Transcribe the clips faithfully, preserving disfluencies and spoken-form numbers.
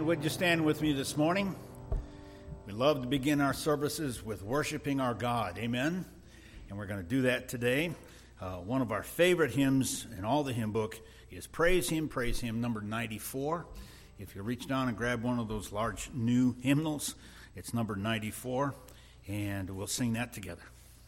And would you stand with me this morning? We love to begin our services with worshiping our God. Amen? And we're going to do that today. Uh, one of our favorite hymns in all the hymn book is Praise Him, Praise Him, number ninety-four. If you reach down and grab one of those large new hymnals, it's number ninety-four, and we'll sing that together.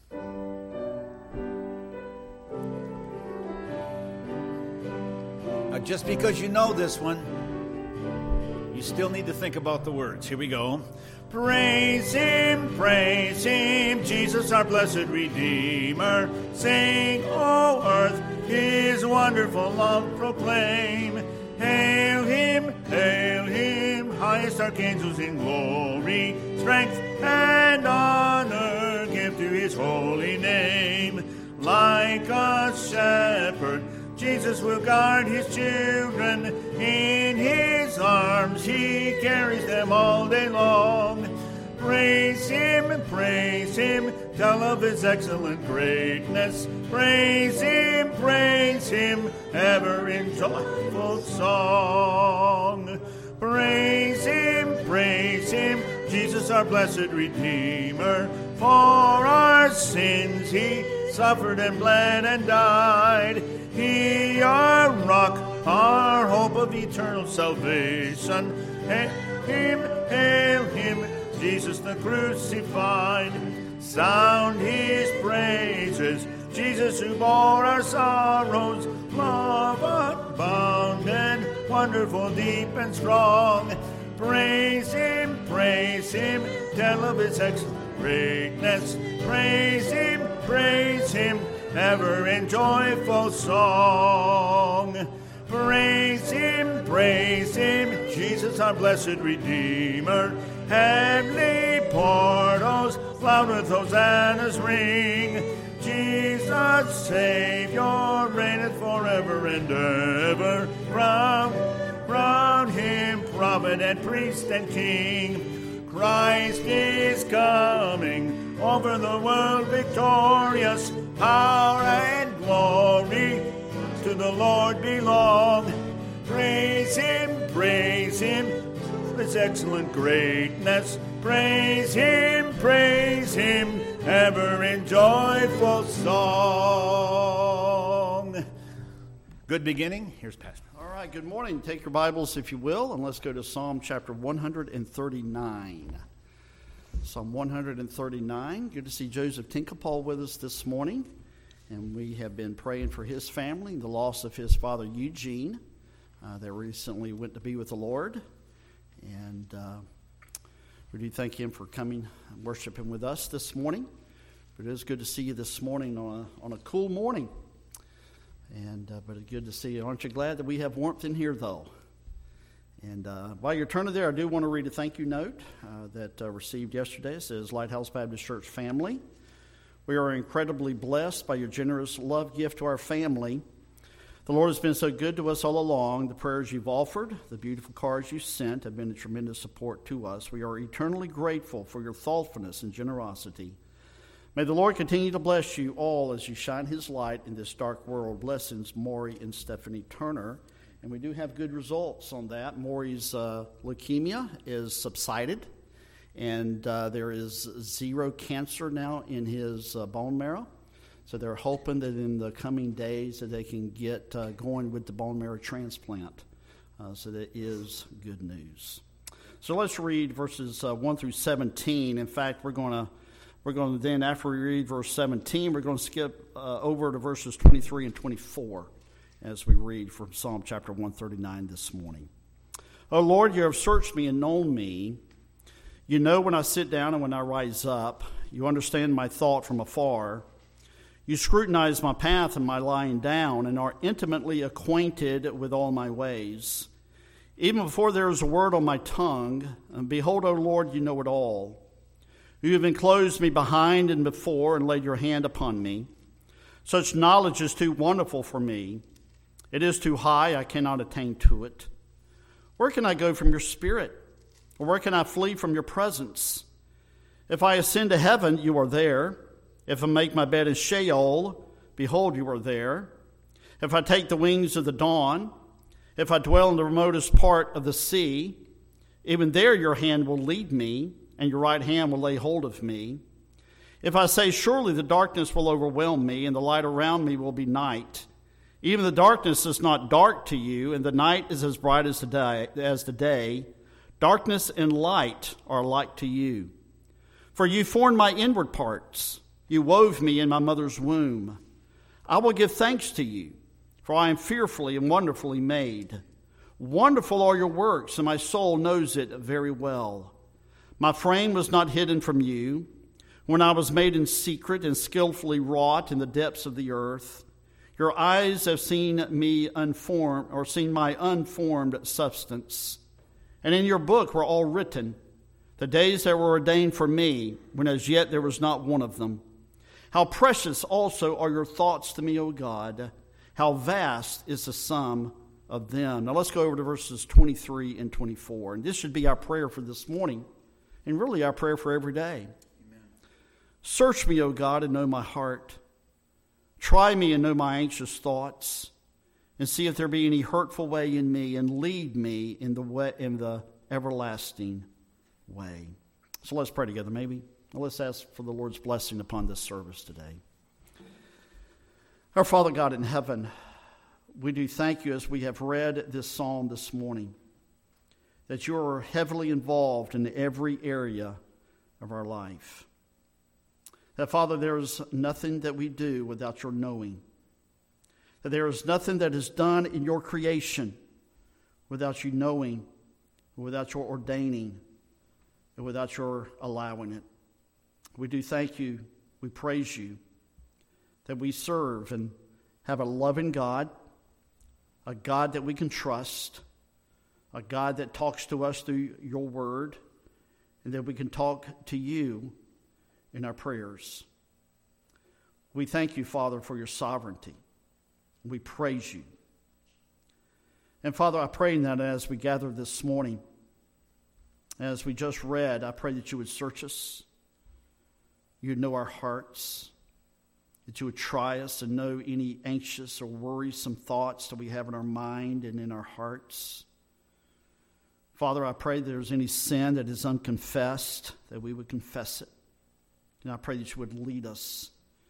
Now, just because you know this one, you still need to think about the words. Here we go. Praise Him, praise Him, Jesus our blessed Redeemer. Sing, O earth, His wonderful love proclaim. Hail Him, hail Him, highest archangels in glory. Strength and honor give to His holy name. Like a shepherd, Jesus will guard His children. In His arms He carries them all day long. Praise Him, praise Him, tell of His excellent greatness. Praise Him, praise Him, ever in joyful song. Praise Him, praise Him, Jesus our blessed Redeemer. For our sins He suffered and bled and died. He our rock, our hope of eternal salvation. Hail Him, hail Him, Jesus the crucified. Sound His praises, Jesus who bore our sorrows. Love abounded, wonderful, deep and strong. Praise Him, praise Him, tell of His excellent greatness. Praise Him, praise Him, ever in joyful song. Praise Him, praise Him, Jesus our blessed Redeemer. Heavenly portals loud with hosannas ring. Jesus Savior reigneth forever and ever. Crown, crown Him prophet and priest and king. Christ is coming over the world victorious. Power and glory to the Lord belong. Praise Him, praise Him, His excellent greatness. Praise Him, praise Him, ever in joyful song. Good beginning. Here's Pastor. All right, good morning. Take your Bibles, if you will, and let's go to Psalm chapter one thirty-nine. Psalm one thirty-nine. Good to see Joseph Tinkapal with us this morning. And we have been praying for his family and the loss of his father, Eugene. Uh, that recently went to be with the Lord. And uh, we do thank him for coming and worshiping with us this morning. But it is good to see you this morning on a, on a cool morning. And uh, but it's good to see you. Aren't you glad that we have warmth in here, though? And uh, while you're turning there, I do want to read a thank you note uh, that I uh, received yesterday. It says, Lighthouse Baptist Church family, we are incredibly blessed by your generous love gift to our family. The Lord has been so good to us all along. The prayers you've offered, the beautiful cards you sent have been a tremendous support to us. We are eternally grateful for your thoughtfulness and generosity. May the Lord continue to bless you all as you shine His light in this dark world. Blessings, Maury and Stephanie Turner. And we do have good results on that. Maury's uh, leukemia is subsided, and uh, there is zero cancer now in his uh, bone marrow. So they're hoping that in the coming days that they can get uh, going with the bone marrow transplant. Uh, so that is good news. So let's read verses uh, one through seventeen. In fact, we're going to we're going to then, after we read verse seventeen, we're going to skip uh, over to verses twenty-three and twenty-four as we read from Psalm chapter one thirty-nine this morning. O Lord, you have searched me and known me. You know when I sit down and when I rise up. You understand my thought from afar. You scrutinize my path and my lying down, and are intimately acquainted with all my ways. Even before there is a word on my tongue, and behold, O Lord, you know it all. You have enclosed me behind and before, and laid your hand upon me. Such knowledge is too wonderful for me. It is too high, I cannot attain to it. Where can I go from your spirit? Or where can I flee from your presence? If I ascend to heaven, you are there. If I make my bed in Sheol, behold, you are there. If I take the wings of the dawn, if I dwell in the remotest part of the sea, Even there your hand will lead me, and your right hand will lay hold of me. If I say, surely the darkness will overwhelm me, and the light around me will be night, even the darkness is not dark to you, and the night is as bright as the day, as the day, darkness and light are alike to you. For you formed my inward parts. You wove me in my mother's womb. I will give thanks to you, for I am fearfully and wonderfully made. Wonderful are your works, and my soul knows it very well. My frame was not hidden from you, when I was made in secret and skillfully wrought in the depths of the earth. Your eyes have seen me unformed, or seen my unformed substance. And in your book were all written, the days that were ordained for me, when as yet there was not one of them. How precious also are your thoughts to me, O God. How vast is the sum of them. Now let's go over to verses twenty-three and twenty-four. And this should be our prayer for this morning, and really our prayer for every day. Amen. Search me, O God, and know my heart. Try me and know my anxious thoughts, and see if there be any hurtful way in me, and lead me in the way, in the everlasting way. So let's pray together, maybe. Let's ask for the Lord's blessing upon this service today. Our Father God in heaven, we do thank you as we have read this psalm this morning, that you are heavily involved in every area of our life. That, Father, there is nothing that we do without your knowing. That there is nothing that is done in your creation without you knowing, without your ordaining, and without your allowing it. We do thank you, we praise you, that we serve and have a loving God, a God that we can trust, a God that talks to us through your word, and that we can talk to you in our prayers. We thank you, Father, for your sovereignty. We praise you. And Father, I pray that as we gather this morning, as we just read, I pray that you would search us, you would know our hearts, that you would try us and know any anxious or worrisome thoughts that we have in our mind and in our hearts. Father, I pray that there's any sin that is unconfessed, that we would confess it. And I pray that you would lead us.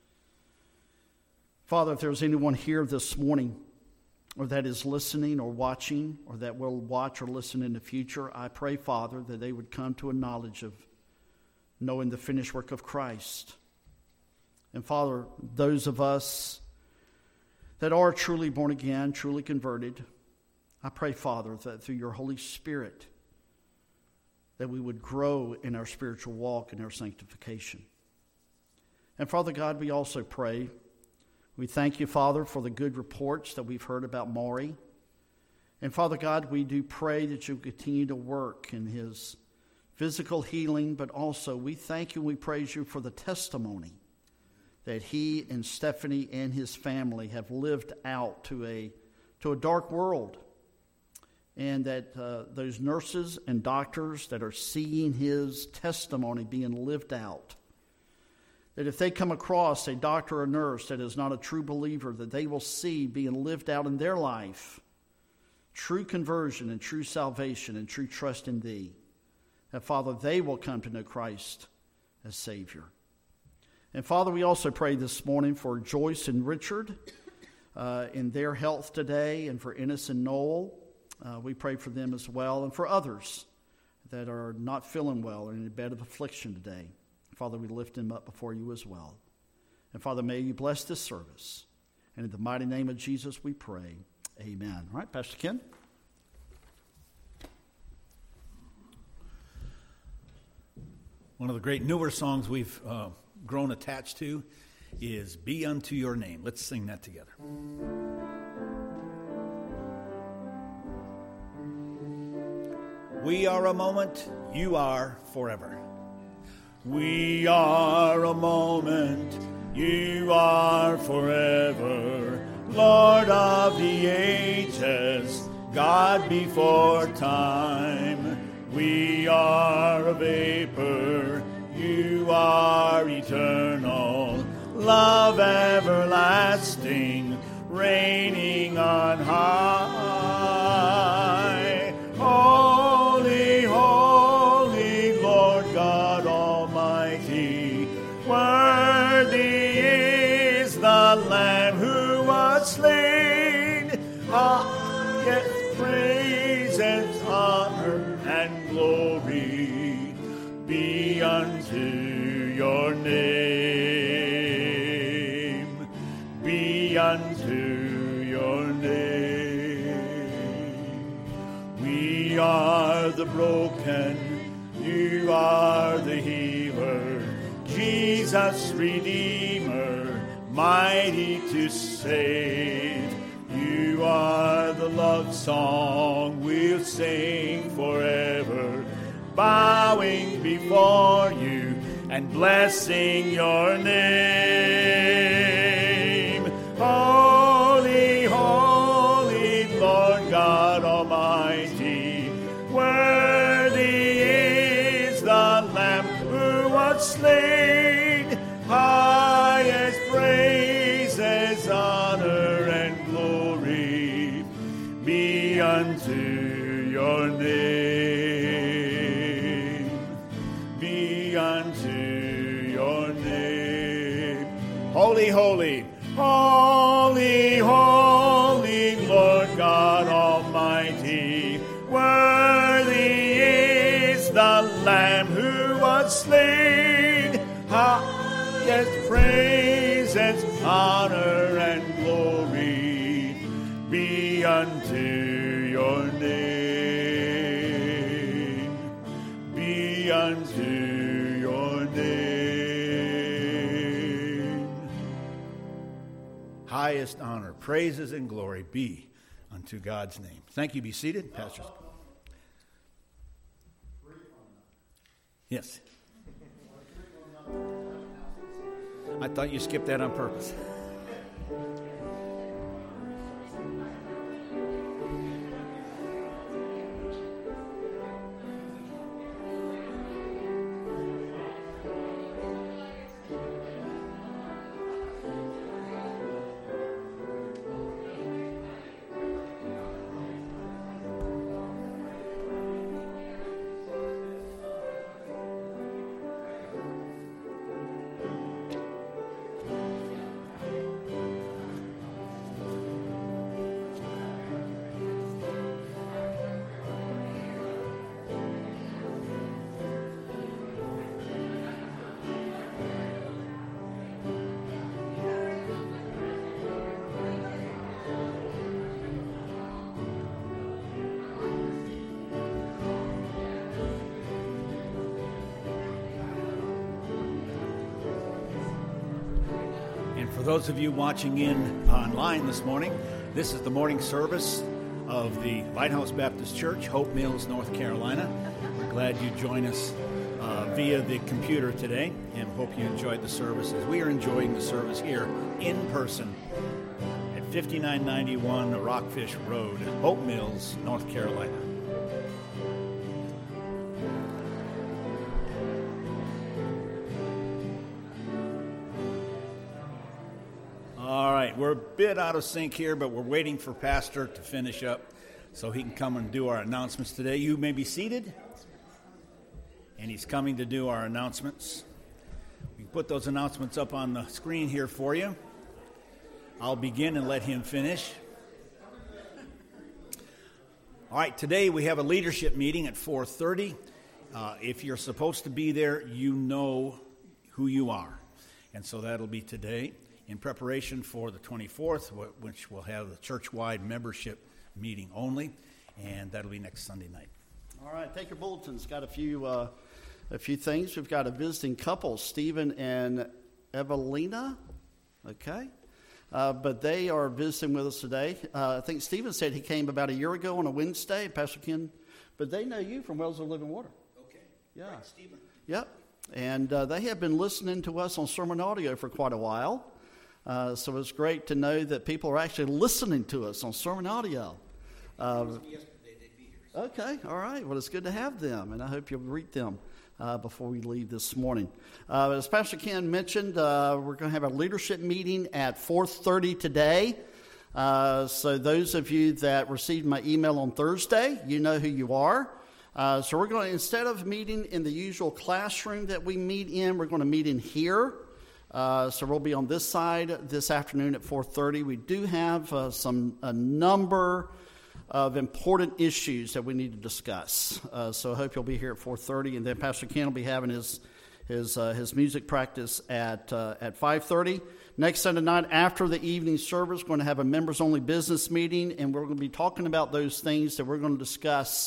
Father, if there's anyone here this morning, or that is listening or watching, or that will watch or listen in the future, I pray, Father, that they would come to a knowledge of knowing the finished work of Christ. And Father, those of us that are truly born again, truly converted, I pray, Father, that through your Holy Spirit, that we would grow in our spiritual walk and our sanctification. And Father God, we also pray, we thank you, Father, for the good reports that we've heard about Maury. And Father God, we do pray that you continue to work in his physical healing, but also we thank you and we praise you for the testimony that he and Stephanie and his family have lived out to a, to a dark world. And that uh, those nurses and doctors that are seeing his testimony being lived out, that if they come across a doctor or nurse that is not a true believer, that they will see being lived out in their life true conversion and true salvation and true trust in thee. That, Father, they will come to know Christ as Savior. And, Father, we also pray this morning for Joyce and Richard uh, in their health today, and for Ennis and Noel. Uh, we pray for them as well, and for others that are not feeling well or in a bed of affliction today. Father, we lift them up before you as well. And, Father, may you bless this service. And in the mighty name of Jesus we pray. Amen. All right, Pastor Ken. One of the great newer songs we've uh, grown attached to is Be Unto Your Name. Let's sing that together. We are a moment, you are forever. We are a moment, you are forever. Lord of the ages, God before time. We are a vapor, you are eternal. Love everlasting, reigning on high. Holy, holy. glory be unto your name, be unto your name. We are the broken, you are the healer, Jesus Redeemer, mighty to save. You are the love song we'll sing forever, bowing before you and blessing your name. Holy, holy Lord God Almighty, worthy is the Lamb who was slain. Highest praises, honor, and glory be unto your name, be unto your name. Holy, holy, holy, holy Lord God Almighty, worthy is the Lamb who was slain. Highest praises, honor, and glory be unto your name, be unto your name. Highest honor, praises, and glory be unto God's name. Thank you. Be seated, pastors. Yes. I thought you skipped that on purpose. For those of you watching in online this morning, this is the morning service of the Lighthouse Baptist Church, Hope Mills, North Carolina. We're glad you join us uh, via the computer today, and hope you enjoyed the services. We are enjoying the service here in person at fifty-nine ninety-one Rockfish Road, Hope Mills, North Carolina. We're a bit out of sync here, but we're waiting for Pastor to finish up so he can come and do our announcements today. You may be seated. And he's coming to do our announcements. We can put those announcements up on the screen here for you. I'll begin and let him finish. All right, today we have a leadership meeting at four thirty. Uh, if you're supposed to be there, you know who you are. And so that'll be today, in preparation for the twenty-fourth, which will have the church-wide membership meeting only, and that'll be next Sunday night. All right, take your bulletins. Got a few uh, a few things. We've got a visiting couple, Stephen and Evelina, okay? Uh, but they are visiting with us today. Uh, I think Stephen said he came about a year ago on a Wednesday, Pastor Ken, but they know you from Wells of Living Water. Okay. Yeah. Right, Stephen. Yep. And uh, they have been listening to us on sermon audio for quite a while. Uh, so it's great to know that people are actually listening to us on sermon audio. Uh, okay, all right. Well, it's good to have them, and I hope you'll greet them uh, before we leave this morning. Uh, as Pastor Ken mentioned, uh, we're going to have a leadership meeting at four thirty today. Uh, so those of you that received my email on Thursday, you know who you are. Uh, so we're going to, instead of meeting in the usual classroom that we meet in, we're going to meet in here. Uh, so we'll be on this side this afternoon at four thirty. We do have uh, some a number of important issues that we need to discuss. Uh, so I hope you'll be here at four thirty, and then Pastor Ken will be having his his uh, his music practice at uh, at five thirty. Next Sunday night after the evening service, we're going to have a members-only business meeting, and we're going to be talking about those things that we're going to discuss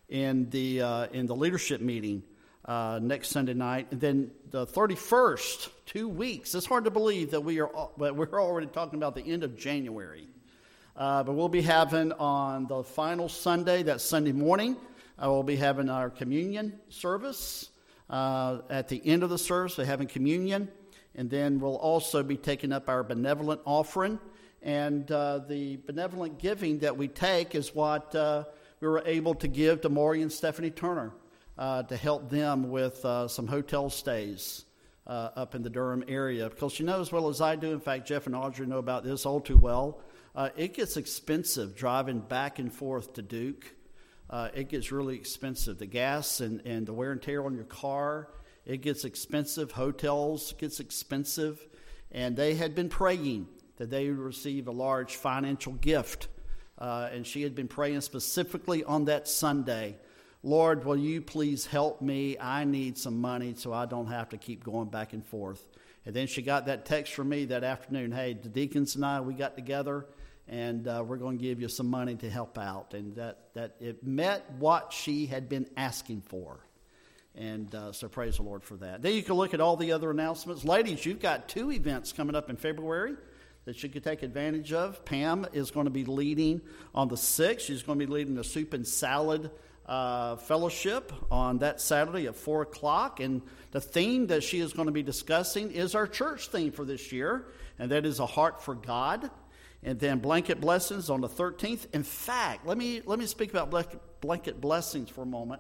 in the uh, in the leadership meeting uh, next Sunday night. And then the thirty-first, two weeks. It's hard to believe that we are that we're already talking about the end of January. Uh, but we'll be having on the final Sunday, that Sunday morning, uh, we'll be having our communion service. Uh, at the end of the service, we're having communion. And then we'll also be taking up our benevolent offering. And uh, the benevolent giving that we take is what uh, we were able to give to Maury and Stephanie Turner uh, to help them with uh, some hotel stays uh, up in the Durham area. Because you know as well as I do, in fact, Jeff and Audrey know about this all too well, Uh, it gets expensive driving back and forth to Duke. Uh, it gets really expensive. The gas and, and the wear and tear on your car, it gets expensive. Hotels gets expensive. And they had been praying that they would receive a large financial gift. Uh, and she had been praying specifically on that Sunday, Lord, will you please help me? I need some money so I don't have to keep going back and forth. And then she got that text from me that afternoon, hey, the deacons and I, we got together. And uh, we're going to give you some money to help out. And that, that it met what she had been asking for. And uh, so praise the Lord for that. Then you can look at all the other announcements. Ladies, you've got two events coming up in February that you could take advantage of. Pam is going to be leading on the sixth. She's going to be leading the soup and salad uh, fellowship on that Saturday at four o'clock. And the theme that she is going to be discussing is our church theme for this year. And that is a heart for God. And then blanket blessings on the thirteenth. In fact, let me let me speak about blanket blessings for a moment.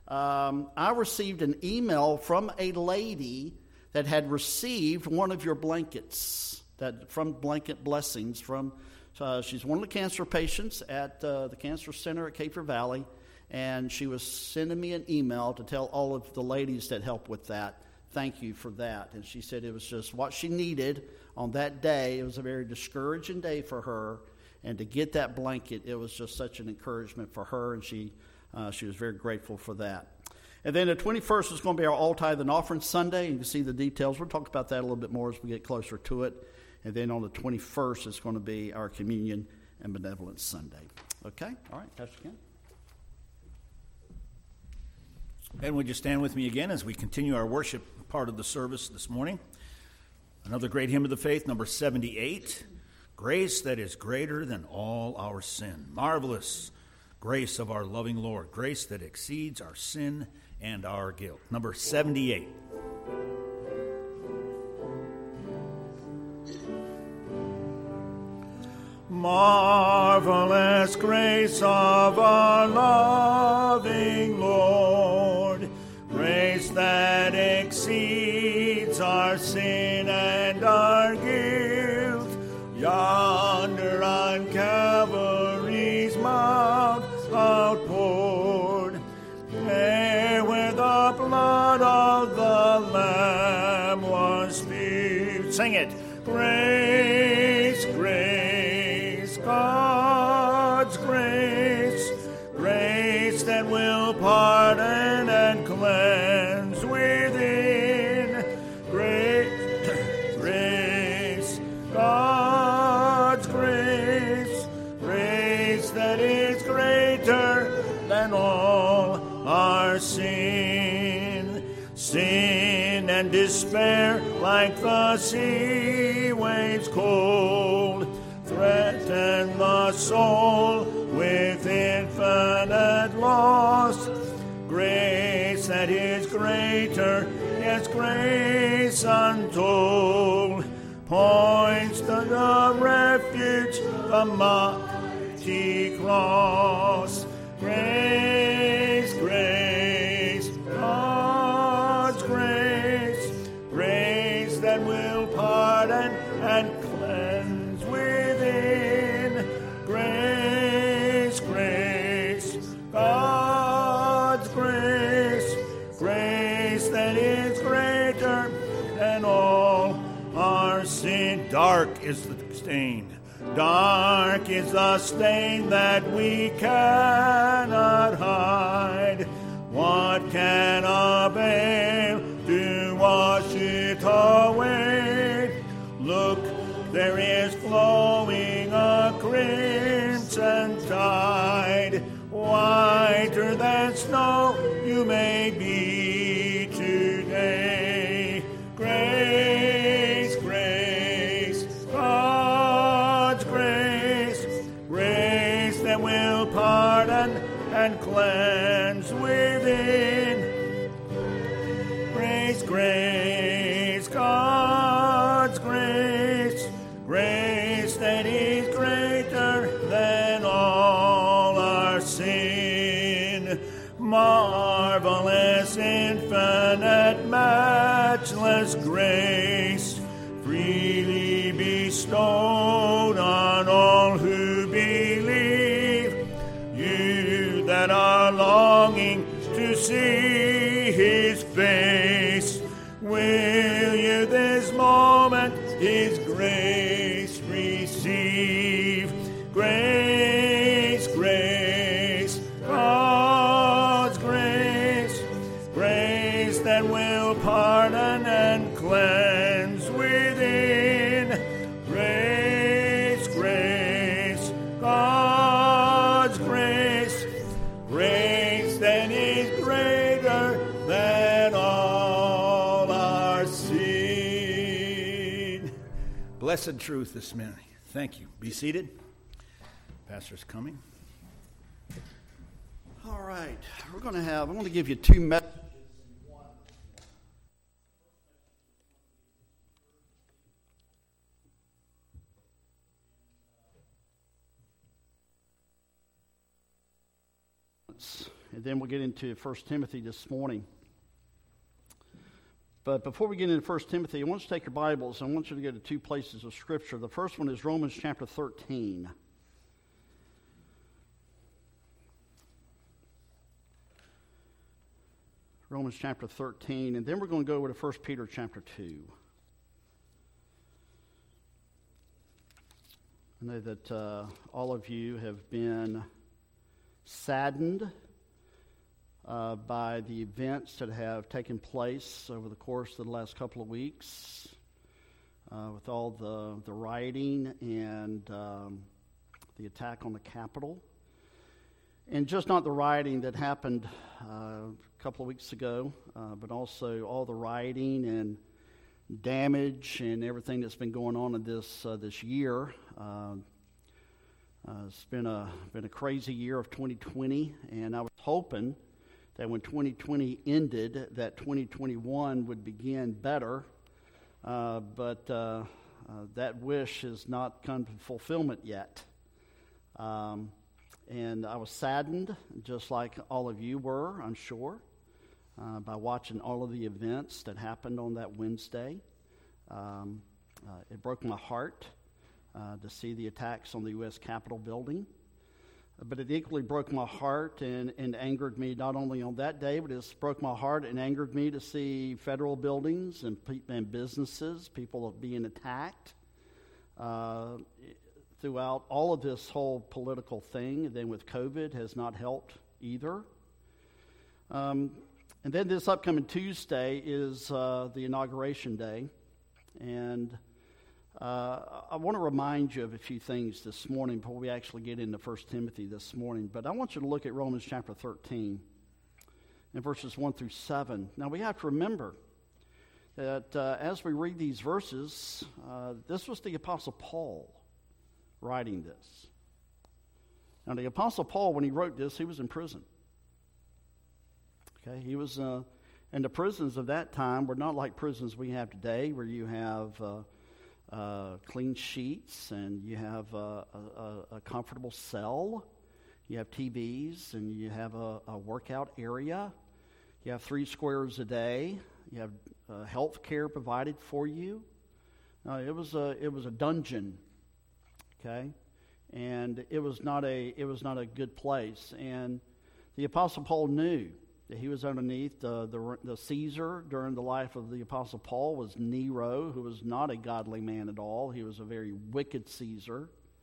Um, I received an email from a lady that had received one of your blankets that from Blanket Blessings. From uh, she's one of the cancer patients at uh, the Cancer Center at Caper Valley, and she was sending me an email to tell all of the ladies that help with that, thank you for that. And she said it was just what she needed on that day. It was a very discouraging day for her, and to get that blanket, it was just such an encouragement for her, and she uh, she was very grateful for that. And then the twenty-first is going to be our All Tithe and Offering Sunday. You can see the details. We'll talk about that a little bit more as we get closer to it. And then on the twenty-first, it's going to be our Communion and Benevolence Sunday. Okay? All right, Pastor Ken. And would you stand with me again as we continue our worship part of the service this morning? Another great hymn of the faith, number seventy-eight, Grace That Is Greater Than All Our Sin. Marvelous grace of our loving Lord, grace that exceeds our sin and our guilt. Number seventy-eight. Marvelous grace of our loving Lord, grace that exceeds our sin and our guilt, yonder on Calvary's mount outpoured, there where the blood of the Lamb was spilled. Sing it. Grace, grace, God's grace, grace that will pardon and cleanse within. Grace, grace, God's grace, grace that is greater than all our sin. Sin and despair like the sea waves cold threaten the soul with infinite loss. Grace that is greater, yes, grace untold, points to the refuge, the mighty cross. Grace, grace, God's grace, grace that will pardon and cleanse within. Grace, grace, God's grace, grace that is greater than all our sin. Dark is the stain, Dark is the stain that we cannot hide. What can avail to wash it away? Look, there is flowing a crimson tide. Whiter than snow you may be today. Grace, grace, God's grace, grace that will pardon and cleanse within. Grace, grace, God's grace, grace that is greater than all our sin. Marvelous, infinite, matchless grace, freely bestowed on all who believe. You that are longing to see His face, will you this moment His grace receive? Grace, grace, God's grace, grace that will pardon and cleanse within. Grace, grace, God's grace, grace that is greater than all our sin. Blessed truth this morning. Thank you. Be seated. Pastor's coming. All right, we're going to have, I'm going to give you two messages in one. And then we'll get into First Timothy this morning. But before we get into First Timothy, I want you to take your Bibles. I want you to go to two places of Scripture. The first one is Romans chapter thirteen. Romans chapter thirteen, and then we're going to go over to First Peter chapter two. I know that uh, all of you have been saddened uh, by the events that have taken place over the course of the last couple of weeks, uh, with all the, the rioting and um, the attack on the Capitol. And just not the rioting that happened uh, a couple of weeks ago, uh, but also all the rioting and damage and everything that's been going on in this uh, this year. Uh, uh, it's been a been a crazy year of twenty twenty, and I was hoping that when twenty twenty ended, that twenty twenty-one would begin better. Uh, but uh, uh, that wish has not come to fulfillment yet. Um, And I was saddened, just like all of you were, I'm sure, uh, by watching all of the events that happened on that Wednesday. Um, uh, it broke my heart uh, to see the attacks on the U S Capitol building. But it equally broke my heart and, and angered me not only on that day, but it broke my heart and angered me to see federal buildings and, pe- and businesses, people being attacked. Uh, throughout all of this whole political thing, and then with COVID has not helped either. Um, and then this upcoming Tuesday is uh, the inauguration day, and uh, I want to remind you of a few things this morning before we actually get into First Timothy this morning. But I want you to look at Romans chapter thirteen, and verses one through seven. Now we have to remember that uh, as we read these verses, uh, this was the Apostle Paul writing this. Now, the Apostle Paul, when he wrote this, he was in prison. Okay, he was, uh, and the prisons of that time were not like prisons we have today, where you have uh, uh, clean sheets and you have uh, a, a comfortable cell, you have T Vs, and you have a, a workout area, you have three squares a day, you have uh, health care provided for you. Uh, it was a it was a dungeon. Okay, and it was not a it was not a good place. And the Apostle Paul knew that he was underneath the, the the Caesar during the life of the Apostle Paul was Nero, who was not a godly man at all. He was a very wicked Caesar.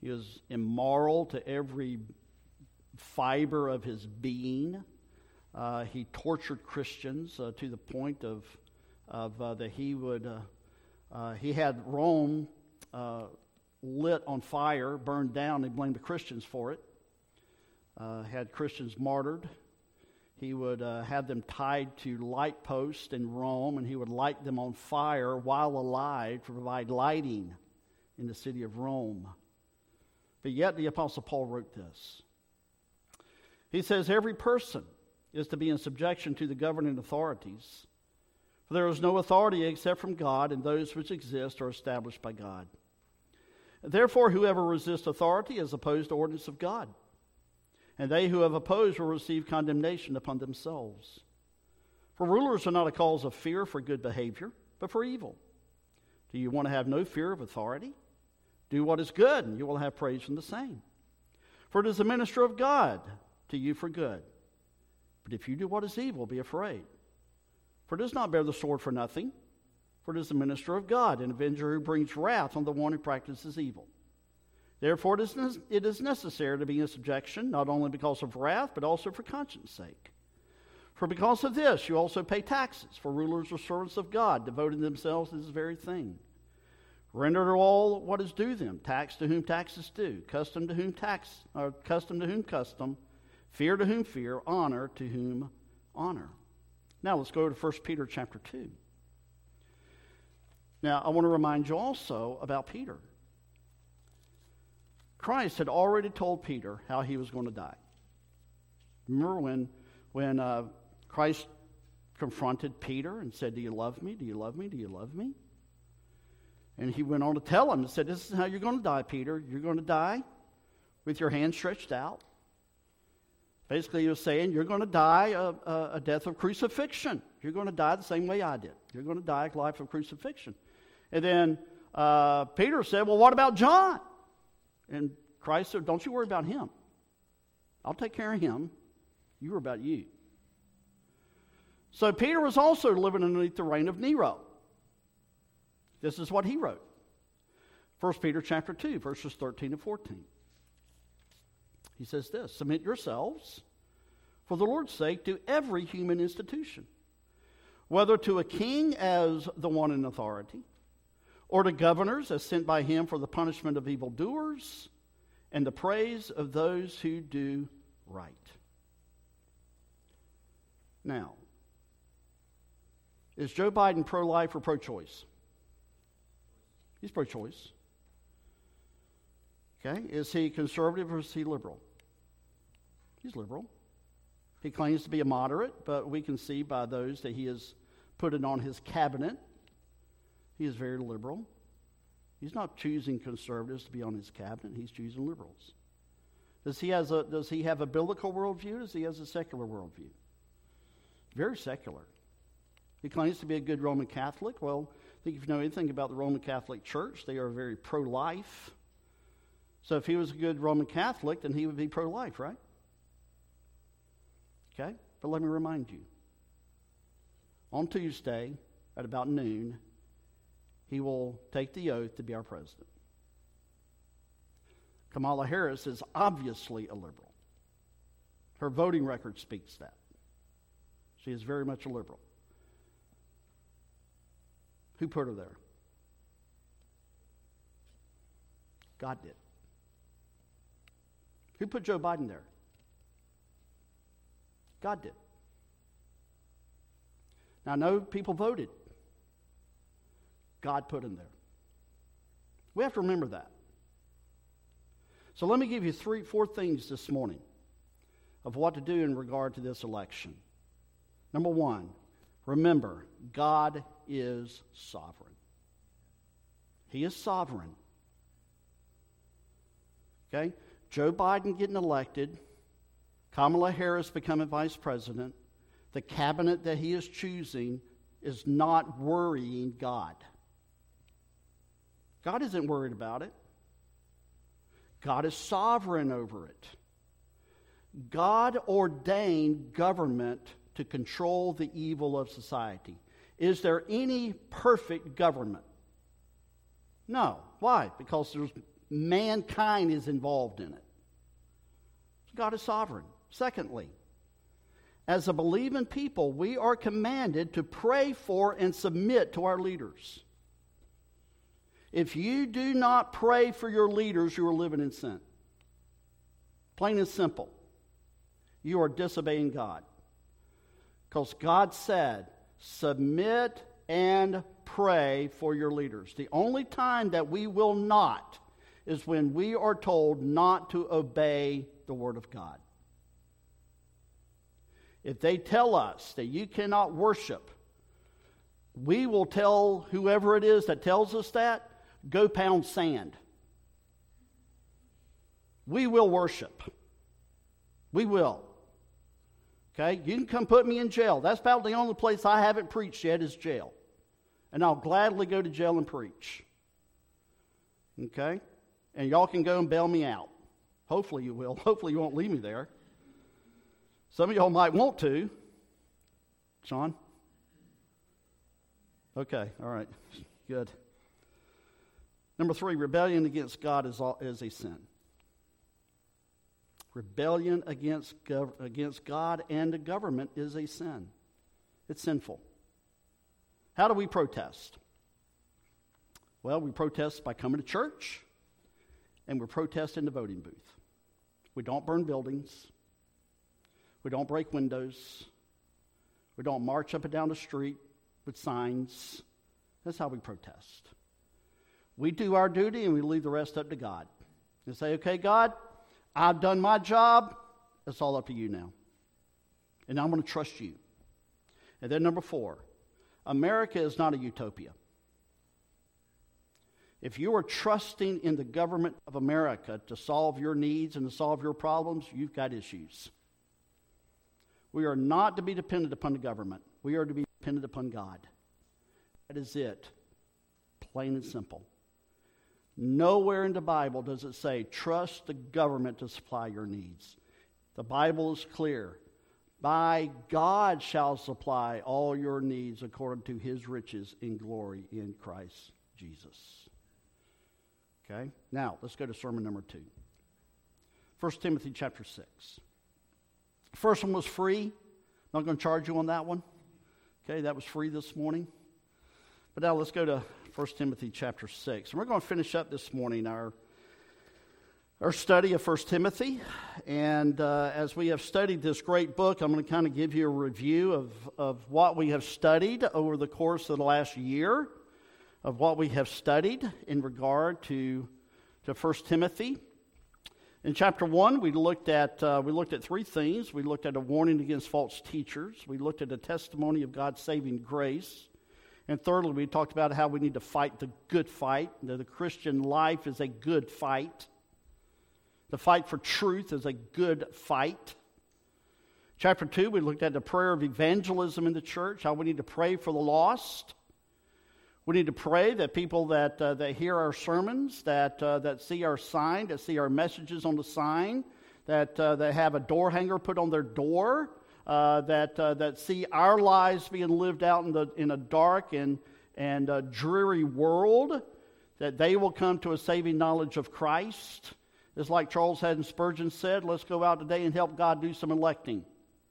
He was immoral to every fiber of his being. Uh, he tortured Christians uh, to the point of, of uh, that he would, uh, uh, he had Rome uh, lit on fire, burned down. He blamed the Christians for it. Uh, had Christians martyred. He would uh, have them tied to light posts in Rome, and he would light them on fire while alive to provide lighting in the city of Rome. But yet the Apostle Paul wrote this. He says, every person is to be in subjection to the governing authorities, for there is no authority except from God, and those which exist are established by God. Therefore, whoever resists authority is opposed to ordinance of God, and they who have opposed will receive condemnation upon themselves. For rulers are not a cause of fear for good behavior, but for evil. Do you want to have no fear of authority? Do what is good, and you will have praise from the same. For it is the minister of God to you for good. But if you do what is evil, be afraid. For it does not bear the sword for nothing, for it is the minister of God, an avenger who brings wrath on the one who practices evil. Therefore, it is, ne- it is necessary to be in subjection, not only because of wrath, but also for conscience sake. For because of this, you also pay taxes, for rulers are servants of God, devoting themselves to this very thing. Render to all what is due them, tax to whom tax is due, custom to whom tax, or custom to whom custom, fear to whom fear, honor to whom honor. Now let's go to First Peter chapter two. Now I want to remind you also about Peter. Christ had already told Peter how he was going to die. Remember when, when uh, Christ confronted Peter and said, do you love me? Do you love me? Do you love me? And he went on to tell him and said, this is how you're going to die, Peter. You're going to die with your hand stretched out. Basically, he was saying, you're going to die a, a, a death of crucifixion. You're going to die the same way I did. You're going to die a life of crucifixion. And then uh, Peter said, well, what about John? And Christ said, don't you worry about him. I'll take care of him. You worry about you. So Peter was also living underneath the reign of Nero. This is what he wrote. First Peter chapter two, verses thirteen and fourteen. He says this, submit yourselves for the Lord's sake to every human institution, whether to a king as the one in authority, or to governors as sent by him for the punishment of evildoers and the praise of those who do right. Now, is Joe Biden pro-life or pro-choice? He's pro-choice. Okay, is he conservative or is he liberal? He's liberal. He claims to be a moderate, but we can see by those that he has put it on his cabinet, he is very liberal. He's not choosing conservatives to be on his cabinet. He's choosing liberals. Does he, has a, does he have a biblical worldview? Does he have a secular worldview? Very secular. He claims to be a good Roman Catholic. Well, I think if you know anything about the Roman Catholic Church, they are very pro-life. So if he was a good Roman Catholic, then he would be pro-life, right? Okay? But let me remind you. On Tuesday, at about noon, he will take the oath to be our president. Kamala Harris is obviously a liberal. Her voting record speaks that. She is very much a liberal. Who put her there? God did. Who put Joe Biden there? God did. Now, I know people voted. God put him there. We have to remember that. So let me give you three, four things this morning of what to do in regard to this election. Number one, remember, God is sovereign. He is sovereign. Okay? Joe Biden getting elected, Kamala Harris becoming vice president, the cabinet that he is choosing is not worrying God. God isn't worried about it. God is sovereign over it. God ordained government to control the evil of society. Is there any perfect government? No. Why? Because there's mankind is involved in it. God is sovereign. Secondly, as a believing people, we are commanded to pray for and submit to our leaders. If you do not pray for your leaders, you are living in sin. Plain and simple. You are disobeying God. Because God said, submit and pray for your leaders. The only time that we will not is when we are told not to obey the Word of God. If they tell us that you cannot worship, we will tell whoever it is that tells us that, go pound sand. We will worship. We will. Okay? You can come put me in jail. That's about the only place I haven't preached yet is jail. And I'll gladly go to jail and preach. Okay? And y'all can go and bail me out. Hopefully you will. Hopefully you won't leave me there. Some of y'all might want to. Sean? Okay, all right. Good. Number three, rebellion against God is, is a sin. Rebellion against, gov- against God and the government is a sin. It's sinful. How do we protest? Well, we protest by coming to church, and we protest in the voting booth. We don't burn buildings. We don't break windows. We don't march up and down the street with signs. That's how we protest. We do our duty and we leave the rest up to God. And say, okay, God, I've done my job. It's all up to you now. And I'm going to trust you. And then number four, America is not a utopia. If you are trusting in the government of America to solve your needs and to solve your problems, you've got issues. We are not to be dependent upon the government. We are to be dependent upon God. That is it. Plain and simple. Nowhere in the Bible does it say, trust the government to supply your needs. The Bible is clear. By God shall supply all your needs according to his riches in glory in Christ Jesus. Okay? Now, let's go to sermon number two. First Timothy chapter six. First one was free. I'm not going to charge you on that one. Okay, that was free this morning. But now let's go to First Timothy chapter six. And we're going to finish up this morning our, our study of First Timothy. And uh, as we have studied this great book, I'm going to kind of give you a review of, of what we have studied over the course of the last year, of what we have studied in regard to, to First Timothy. In chapter one, we looked at uh, we looked at three things. We looked at a warning against false teachers. We looked at a testimony of God's saving grace. And thirdly, we talked about how we need to fight the good fight. That the Christian life is a good fight. The fight for truth is a good fight. Chapter two, we looked at the prayer of evangelism in the church, how we need to pray for the lost. We need to pray that people that uh, that hear our sermons, that uh, that see our sign, that see our messages on the sign, that uh, that have a door hanger put on their door, uh, that uh, that see our lives being lived out in the in a dark and and uh, dreary world, that they will come to a saving knowledge of Christ. It's like Charles Haddon Spurgeon said, let's go out today and help God do some electing.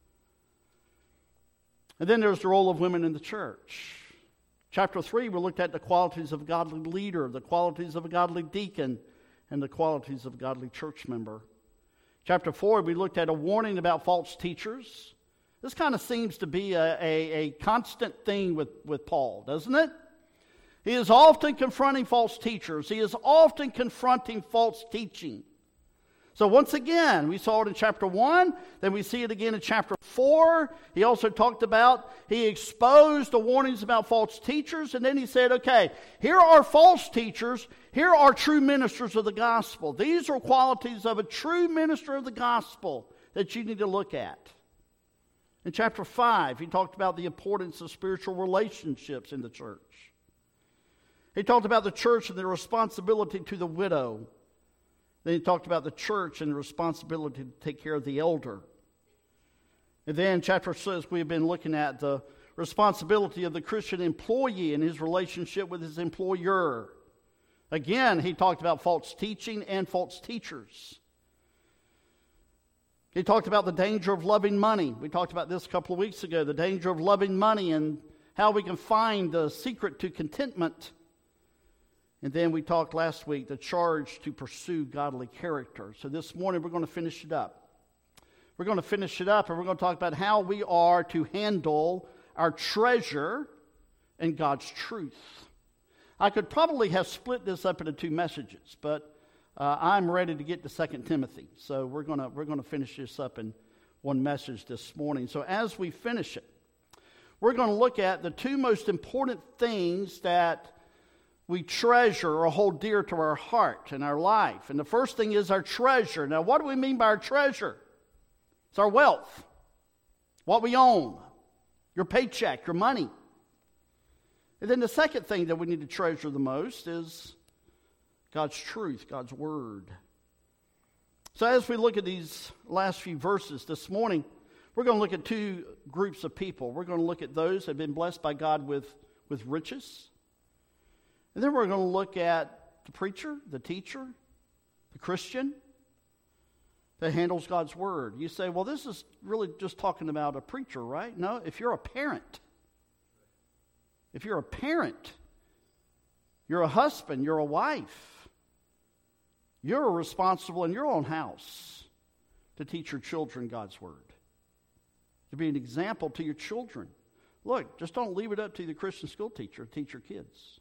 And then there's the role of women in the church. Chapter three, we looked at the qualities of a godly leader, the qualities of a godly deacon, and the qualities of a godly church member. Chapter four, we looked at a warning about false teachers. This kind of seems to be a, a, a constant thing with, with Paul, doesn't it? He is often confronting false teachers. He is often confronting false teaching. So once again, we saw it in chapter one, then we see it again in chapter four. He also talked about, he exposed the warnings about false teachers, and then he said, okay, here are false teachers, here are true ministers of the gospel. These are qualities of a true minister of the gospel that you need to look at. In chapter five, he talked about the importance of spiritual relationships in the church. He talked about the church and the responsibility to the widow. Then he talked about the church and the responsibility to take care of the elder. And then chapter six, we've been looking at the responsibility of the Christian employee and his relationship with his employer. Again, he talked about false teaching and false teachers. He talked about the danger of loving money. We talked about this a couple of weeks ago, the danger of loving money and how we can find the secret to contentment. And then we talked last week, the charge to pursue godly character. So this morning we're going to finish it up. We're going to finish it up and we're going to talk about how we are to handle our treasure in God's truth. I could probably have split this up into two messages, but uh, I'm ready to get to Second Timothy. So we're going to we're going to finish this up in one message this morning. So as we finish it, we're going to look at the two most important things that we treasure or hold dear to our heart and our life. And the first thing is our treasure. Now, what do we mean by our treasure? It's our wealth, what we own, your paycheck, your money. And then the second thing that we need to treasure the most is God's truth, God's word. So as we look at these last few verses this morning, we're going to look at two groups of people. We're going to look at those that have been blessed by God with, with riches. And then we're going to look at the preacher, the teacher, the Christian that handles God's word. You say, well, this is really just talking about a preacher, right? No, if you're a parent, if you're a parent, you're a husband, you're a wife, you're responsible in your own house to teach your children God's word, to be an example to your children. Look, just don't leave it up to the Christian school teacher to teach your kids.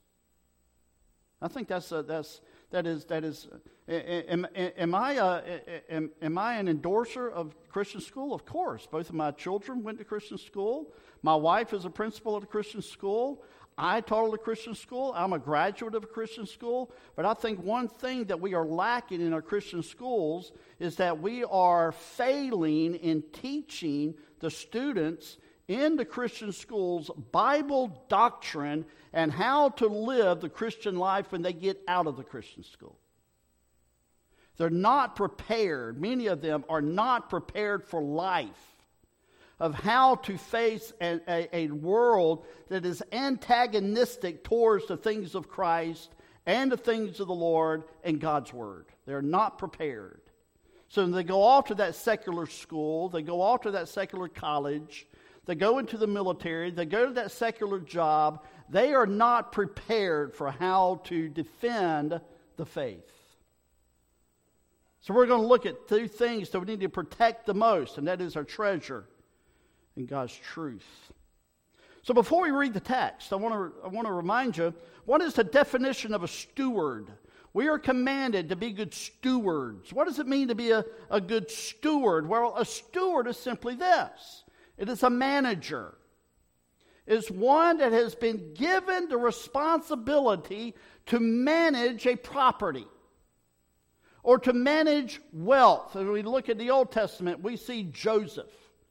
I think that's a, that's that is that is. Am, am I a, am, am I an endorser of Christian school? Of course. Both of my children went to Christian school. My wife is a principal at a Christian school. I taught at a Christian school. I'm a graduate of a Christian school. But I think one thing that we are lacking in our Christian schools is that we are failing in teaching the students in the Christian schools Bible doctrine and how to live the Christian life when they get out of the Christian school. They're not prepared. Many of them are not prepared for life, of how to face a, a, a world that is antagonistic towards the things of Christ and the things of the Lord and God's word. They're not prepared. So they go off to that secular school, they go off to that secular college, they go into the military, they go to that secular job. They are not prepared for how to defend the faith. So we're going to look at two things that we need to protect the most, and that is our treasure in God's truth. So before we read the text, I want to I want to remind you, what is the definition of a steward? We are commanded to be good stewards. What does it mean to be a, a good steward? Well, a steward is simply this. It is a manager. It is one that has been given the responsibility to manage a property or to manage wealth. And when we look at the Old Testament, we see Joseph.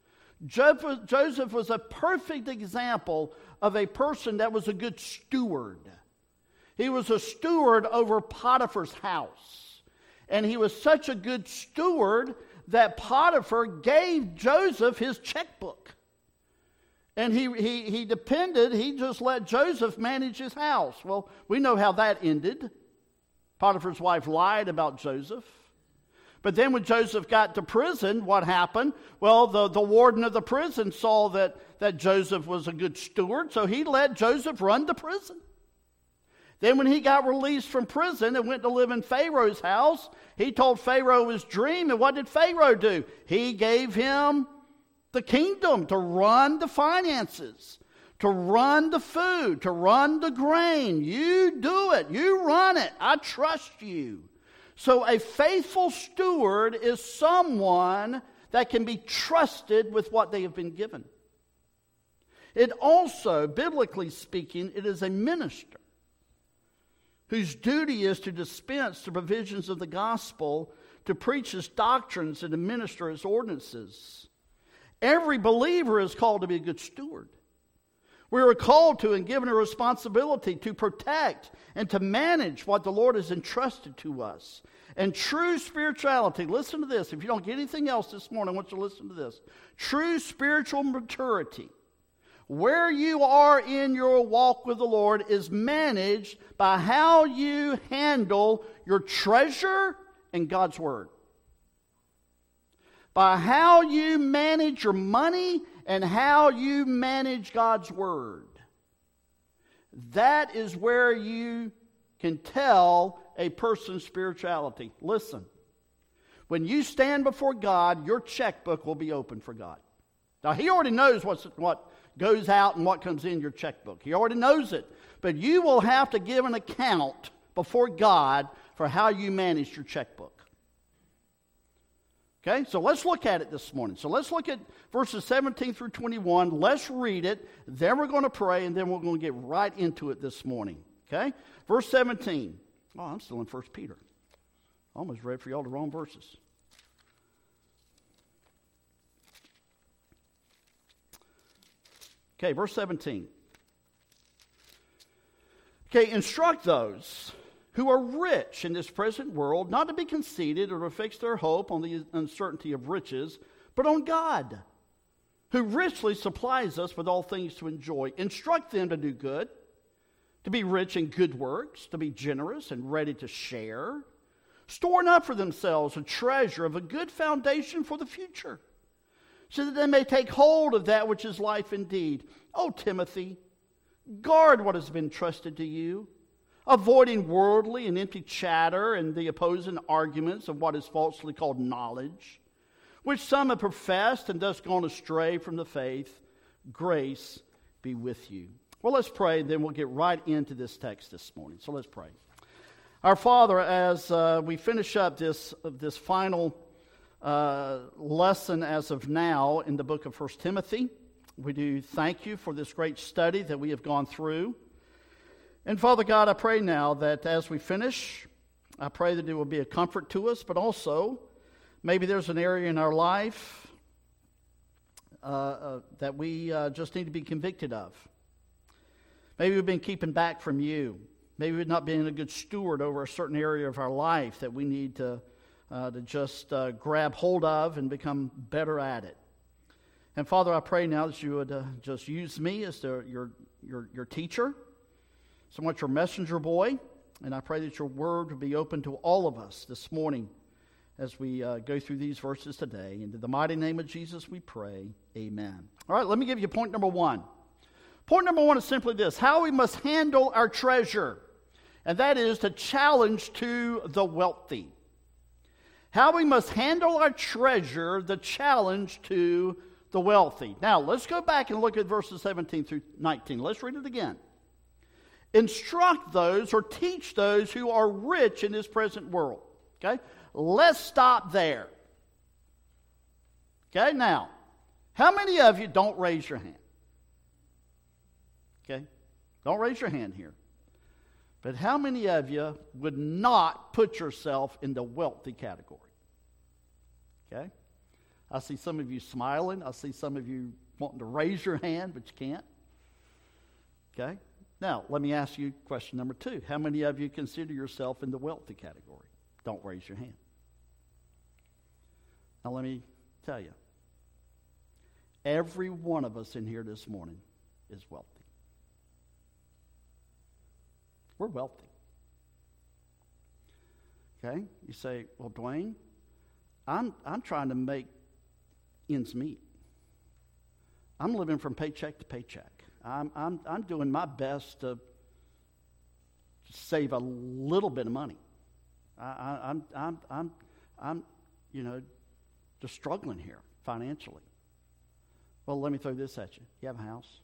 Joseph was a perfect example of a person that was a good steward. He was a steward over Potiphar's house. And he was such a good steward that Potiphar gave Joseph his checkbook. And he, he, he depended, he just let Joseph manage his house. Well, we know how that ended. Potiphar's wife lied about Joseph. But then when Joseph got to prison, what happened? Well, the, the warden of the prison saw that, that Joseph was a good steward, so he let Joseph run the prison. Then when he got released from prison and went to live in Pharaoh's house, he told Pharaoh his dream, and what did Pharaoh do? He gave him the kingdom to run the finances, to run the food, to run the grain. You do it. You run it. I trust you. So a faithful steward is someone that can be trusted with what they have been given. It also, biblically speaking, it is a minister whose duty is to dispense the provisions of the gospel, to preach his doctrines and to minister his ordinances. Every believer is called to be a good steward. We are called to and given a responsibility to protect and to manage what the Lord has entrusted to us. And true spirituality, listen to this. If you don't get anything else this morning, I want you to listen to this. True spiritual maturity, where you are in your walk with the Lord is managed by how you handle your treasure and God's Word. By how you manage your money and how you manage God's Word. That is where you can tell a person's spirituality. Listen, when you stand before God, your checkbook will be open for God. Now, He already knows what's, what goes out and what comes in your checkbook. He already knows it. But you will have to give an account before God for how you manage your checkbook. Okay, so let's look at it this morning. So let's look at verses seventeen through twenty-one. Let's read it. Then we're going to pray, and then we're going to get right into it this morning. Okay, verse seventeen. Oh, I'm still in First Peter. I almost read for y'all the wrong verses. Okay, verse seventeen. Okay, instruct those who are rich in this present world not to be conceited or to fix their hope on the uncertainty of riches, but on God, who richly supplies us with all things to enjoy. Instruct them to do good, to be rich in good works, to be generous and ready to share, storing up for themselves a treasure of a good foundation for the future, so that they may take hold of that which is life indeed. O Timothy, guard what has been trusted to you, avoiding worldly and empty chatter and the opposing arguments of what is falsely called knowledge, which some have professed and thus gone astray from the faith. Grace be with you. Well, let's pray, and then we'll get right into this text this morning. So let's pray. Our Father, as uh, we finish up this, this final uh, lesson as of now in the book of First Timothy, we do thank you for this great study that we have gone through. And Father God, I pray now that as we finish, I pray that it will be a comfort to us, but also maybe there's an area in our life uh, uh, that we uh, just need to be convicted of. Maybe we've been keeping back from you. Maybe we've not been a good steward over a certain area of our life that we need to, uh, to just uh, grab hold of and become better at it. And Father, I pray now that you would uh, just use me as the, your, your, your teacher, somewhat your messenger boy, and I pray that your word will be open to all of us this morning as we uh, go through these verses today. In the mighty name of Jesus we pray, amen. All right, let me give you point number one. Point number one is simply this: how we must handle our treasure, and that is the challenge to the wealthy. How we must handle our treasure, the challenge to the wealthy. Now, let's go back and look at verses seventeen through nineteen. Let's read it again. Instruct those or teach those who are rich in this present world. Okay? Let's stop there. Okay? Now, how many of you don't raise your hand? Okay? Don't raise your hand here. But how many of you would not put yourself in the wealthy category? Okay? I see some of you smiling. I see some of you wanting to raise your hand, but you can't. Okay? Now, let me ask you question number two. How many of you consider yourself in the wealthy category? Don't raise your hand. Now, let me tell you. Every one of us in here this morning is wealthy. We're wealthy. Okay? You say, well, Dwayne, I'm, I'm trying to make ends meet. I'm living from paycheck to paycheck. I'm, I'm, I'm doing my best to save a little bit of money. I, I, I'm, I'm, I'm, I'm, you know, just struggling here financially. Well, let me throw this at you. You have a house?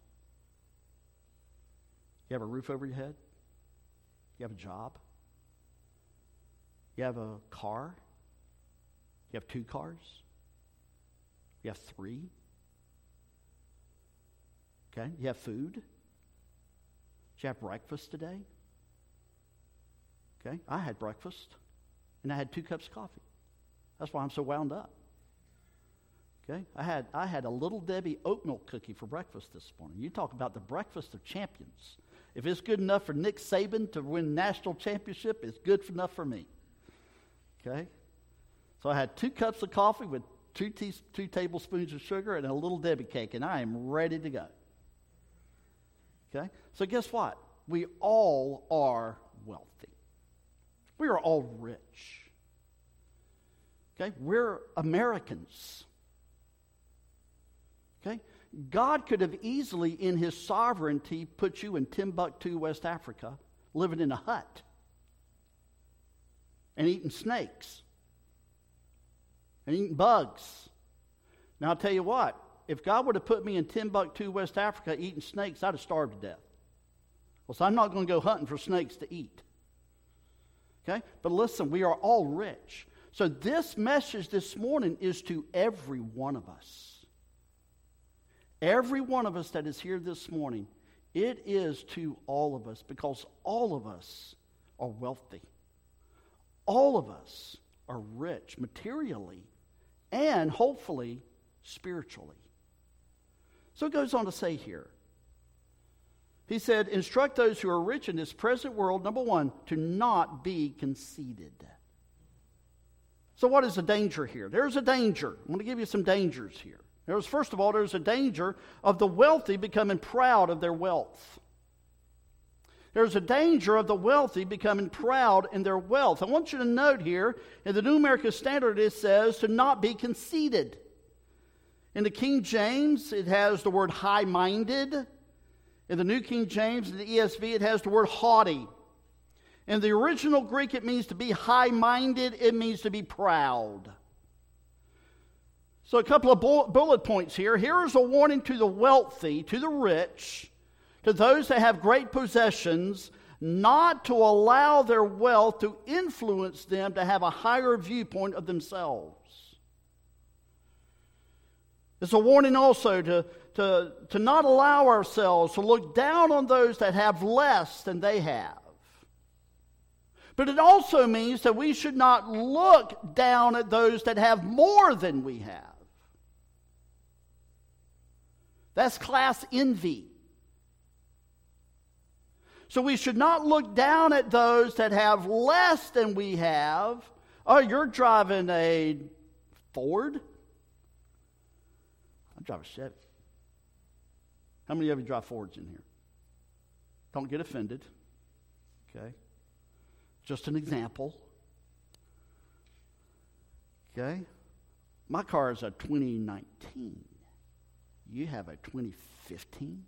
You have a roof over your head? You have a job? You have a car? You have two cars? You have three? Okay, you have food? Did you have breakfast today? Okay, I had breakfast, and I had two cups of coffee. That's why I'm so wound up. Okay, I had I had a Little Debbie oat milk cookie for breakfast this morning. You talk about the breakfast of champions. If it's good enough for Nick Saban to win national championship, it's good enough for me. Okay, so I had two cups of coffee with two, te- two tablespoons of sugar and a Little Debbie cake, and I am ready to go. Okay? So guess what? We all are wealthy. We are all rich. Okay? We're Americans. Okay? God could have easily, in His sovereignty, put you in Timbuktu, West Africa, living in a hut and eating snakes and eating bugs. Now, I'll tell you what, if God would have put me in Timbuktu, West Africa, eating snakes, I'd have starved to death. Well, so I'm not going to go hunting for snakes to eat. Okay? But listen, we are all rich. So this message this morning is to every one of us. Every one of us that is here this morning, it is to all of us, because all of us are wealthy. All of us are rich materially and hopefully spiritually. So it goes on to say here, he said, instruct those who are rich in this present world, number one, to not be conceited. So what is the danger here? There's a danger. I'm going to give you some dangers here. There's, first of all, there's a danger of the wealthy becoming proud of their wealth. There's a danger of the wealthy becoming proud in their wealth. I want you to note here, in the New American Standard, it says to not be conceited. In the King James, it has the word high-minded. In the New King James, in the E S V, it has the word haughty. In the original Greek, it means to be high-minded. It means to be proud. So a couple of bullet points here. Here is a warning to the wealthy, to the rich, to those that have great possessions, not to allow their wealth to influence them to have a higher viewpoint of themselves. It's a warning also to, to, to not allow ourselves to look down on those that have less than they have. But it also means that we should not look down at those that have more than we have. That's class envy. So we should not look down at those that have less than we have. Oh, you're driving a Ford? I drive a Chevy. How many of you drive Fords in here? Don't get offended. Okay? Just an example. Okay? My car is a twenty nineteen. You have a twenty fifteen.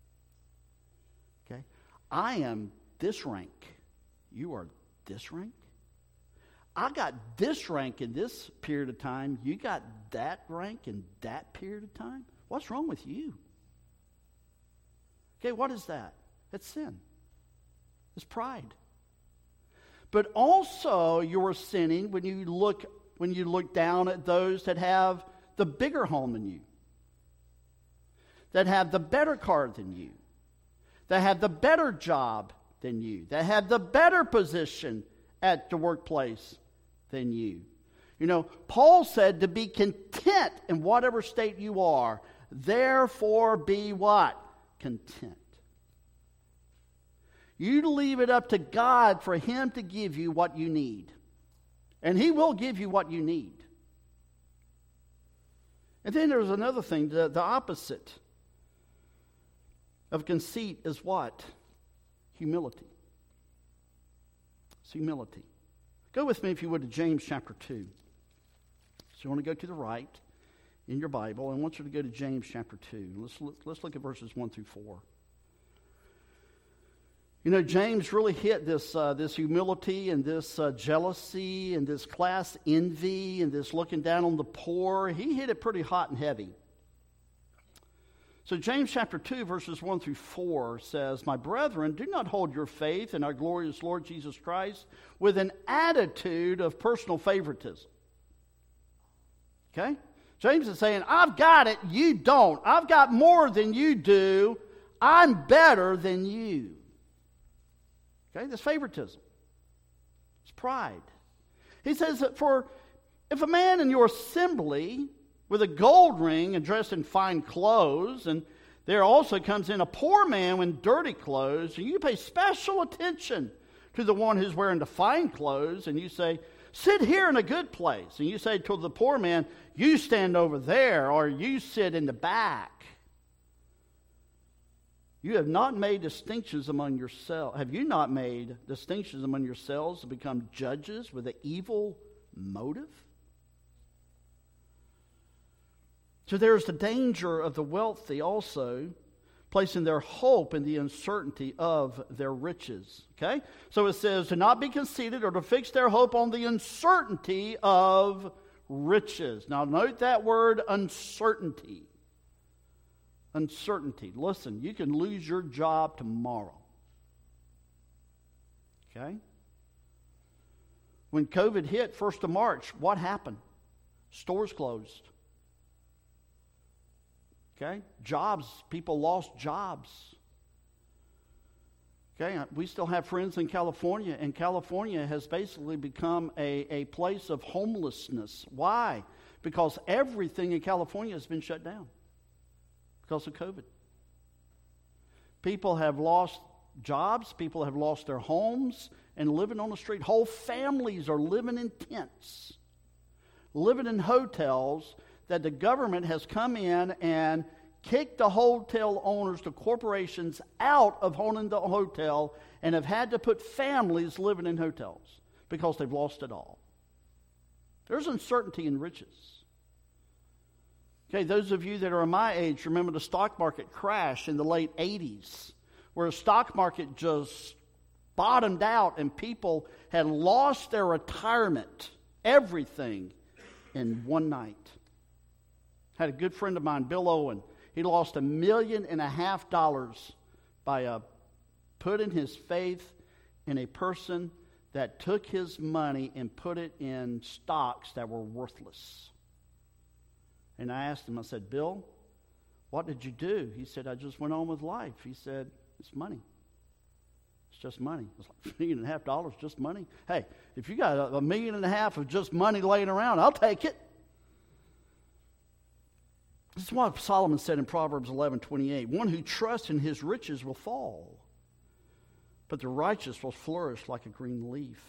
Okay? I am this rank. You are this rank. I got this rank in this period of time. You got that rank in that period of time. What's wrong with you? Okay, what is that? It's sin. It's pride. But also you're sinning when you look when you look down at those that have the bigger home than you, that have the better car than you, that have the better job than you, that have the better position at the workplace than you. You know, Paul said to be content in whatever state you are. Therefore be what? Content. You leave it up to God for Him to give you what you need. And He will give you what you need. And then there's another thing, the, the opposite of conceit is what? Humility. It's humility. Go with me, if you would, to James chapter two. So you want to go to the right in your Bible. I want you to go to James chapter two. Let's, let's look at verses one through four. You know, James really hit this uh, this humility and this uh, jealousy and this class envy and this looking down on the poor. He hit it pretty hot and heavy. So James chapter two, verses one through four says, "My brethren, do not hold your faith in our glorious Lord Jesus Christ with an attitude of personal favoritism." Okay? James is saying, I've got it, you don't. I've got more than you do. I'm better than you. Okay? That's favoritism. It's pride. He says that for if a man in your assembly with a gold ring and dressed in fine clothes, and there also comes in a poor man in dirty clothes, and you pay special attention to the one who's wearing the fine clothes, and you say, sit here in a good place. And you say to the poor man, you stand over there, or you sit in the back. You have not made distinctions among yourselves. Have you not made distinctions among yourselves to become judges with an evil motive? So there is the danger of the wealthy also placing their hope in the uncertainty of their riches. Okay? So it says to not be conceited or to fix their hope on the uncertainty of riches. Now note that word uncertainty. Uncertainty. Listen, you can lose your job tomorrow. Okay? When COVID hit, first of March, what happened? Stores closed. Okay? Jobs, people lost jobs. Okay? We still have friends in California, and California has basically become a, a place of homelessness. Why? Because everything in California has been shut down because of COVID. People have lost jobs, people have lost their homes, and living on the street. Whole families are living in tents, living in hotels that the government has come in and kicked the hotel owners, the corporations, out of owning the hotel and have had to put families living in hotels because they've lost it all. There's uncertainty in riches. Okay, those of you that are my age remember the stock market crash in the late eighties, where the stock market just bottomed out and people had lost their retirement, everything, in one night. Had a good friend of mine, Bill Owen. He lost a million and a half dollars by uh, putting his faith in a person that took his money and put it in stocks that were worthless. And I asked him, I said, Bill, what did you do? He said, I just went on with life. He said, it's money. It's just money. It's like a million and a half dollars, just money. Hey, if you got a, a million and a half of just money laying around, I'll take it. This is what Solomon said in Proverbs eleven twenty-eight. One who trusts in his riches will fall, but the righteous will flourish like a green leaf.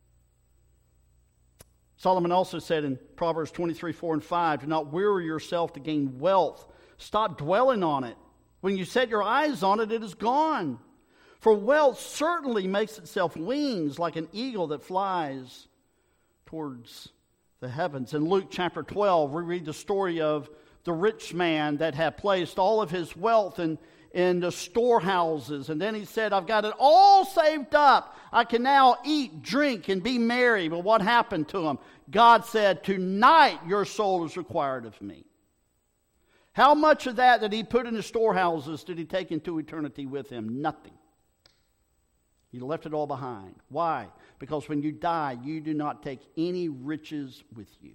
Solomon also said in Proverbs twenty-three, four and five, do not weary yourself to gain wealth. Stop dwelling on it. When you set your eyes on it, it is gone. For wealth certainly makes itself wings like an eagle that flies towards the heavens. In Luke chapter twelve, we read the story of the rich man that had placed all of his wealth in, in the storehouses. And then he said, I've got it all saved up. I can now eat, drink, and be merry. But what happened to him? God said, tonight your soul is required of me. How much of that that he put in the storehouses did he take into eternity with him? Nothing. He left it all behind. Why? Because when you die, you do not take any riches with you.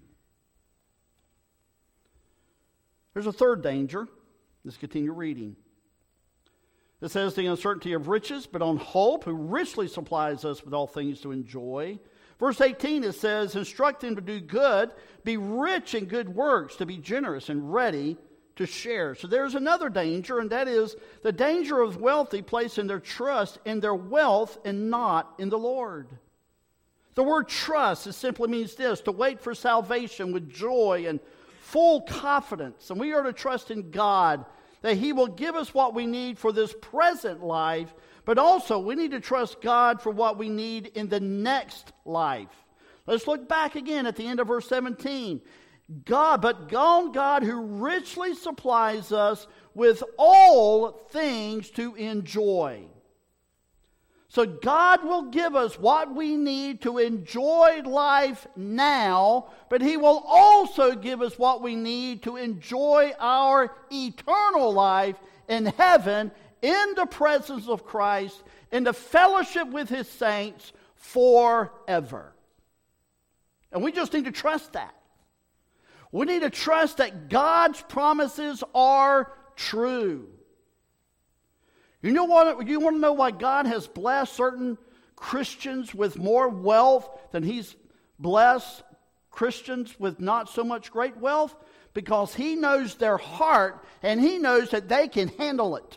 There's a third danger. Let's continue reading. It says, the uncertainty of riches, but on hope, who richly supplies us with all things to enjoy. Verse eighteen, it says, instruct them to do good, be rich in good works, to be generous and ready to share. So there's another danger, and that is the danger of wealthy placing their trust in their wealth and not in the Lord. The word trust, it simply means this, to wait for salvation with joy and full confidence. And we are to trust in God that He will give us what we need for this present life, but also we need to trust God for what we need in the next life. Let's look back again at the end of verse seventeen. God, but God, God who richly supplies us with all things to enjoy. So God will give us what we need to enjoy life now, but He will also give us what we need to enjoy our eternal life in heaven, in the presence of Christ, in the fellowship with His saints forever. And we just need to trust that. We need to trust that God's promises are true. You know what? You want to know why God has blessed certain Christians with more wealth than He's blessed Christians with not so much great wealth? Because He knows their heart and He knows that they can handle it.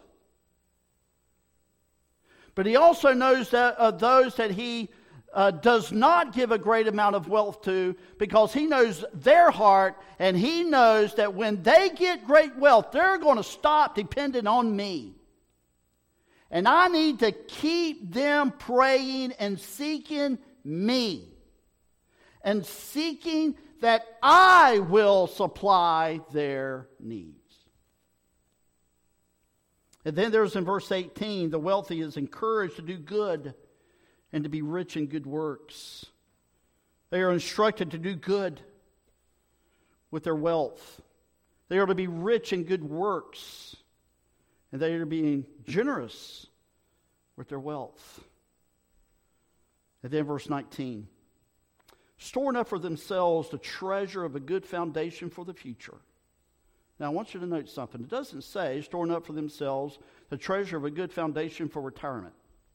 But He also knows that uh, those that He uh, does not give a great amount of wealth to, because He knows their heart and He knows that when they get great wealth, they're going to stop depending on me. And I need to keep them praying and seeking me. And seeking that I will supply their needs. And then there's in verse eighteen, the wealthy is encouraged to do good and to be rich in good works. They are instructed to do good with their wealth. They are to be rich in good works. And they are to be generous with their wealth. And then verse nineteen. Storing up for themselves the treasure of a good foundation for the future. Now I want you to note something. It doesn't say storing up for themselves the treasure of a good foundation for retirement.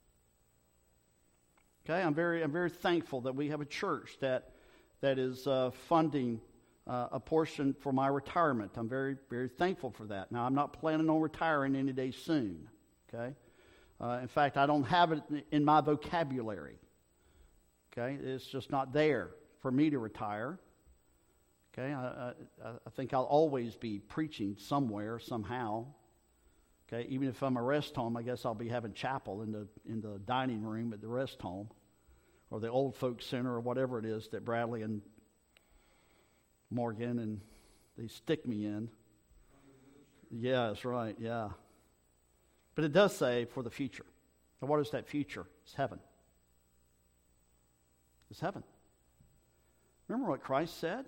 Okay, I'm very, I'm very thankful that we have a church that that is uh, funding uh, a portion for my retirement. I'm very, very thankful for that. Now I'm not planning on retiring any day soon. Okay, uh, in fact, I don't have it in my vocabulary. Okay, it's just not there for me to retire. Okay, I, I, I think I'll always be preaching somewhere, somehow. Okay, even if I'm a rest home, I guess I'll be having chapel in the in the dining room at the rest home, or the old folks center, or whatever it is that Bradley and Morgan and they stick me in. Yeah, that's right. Yeah, but it does say for the future. And what is that future? It's heaven. It's heaven. Remember what Christ said?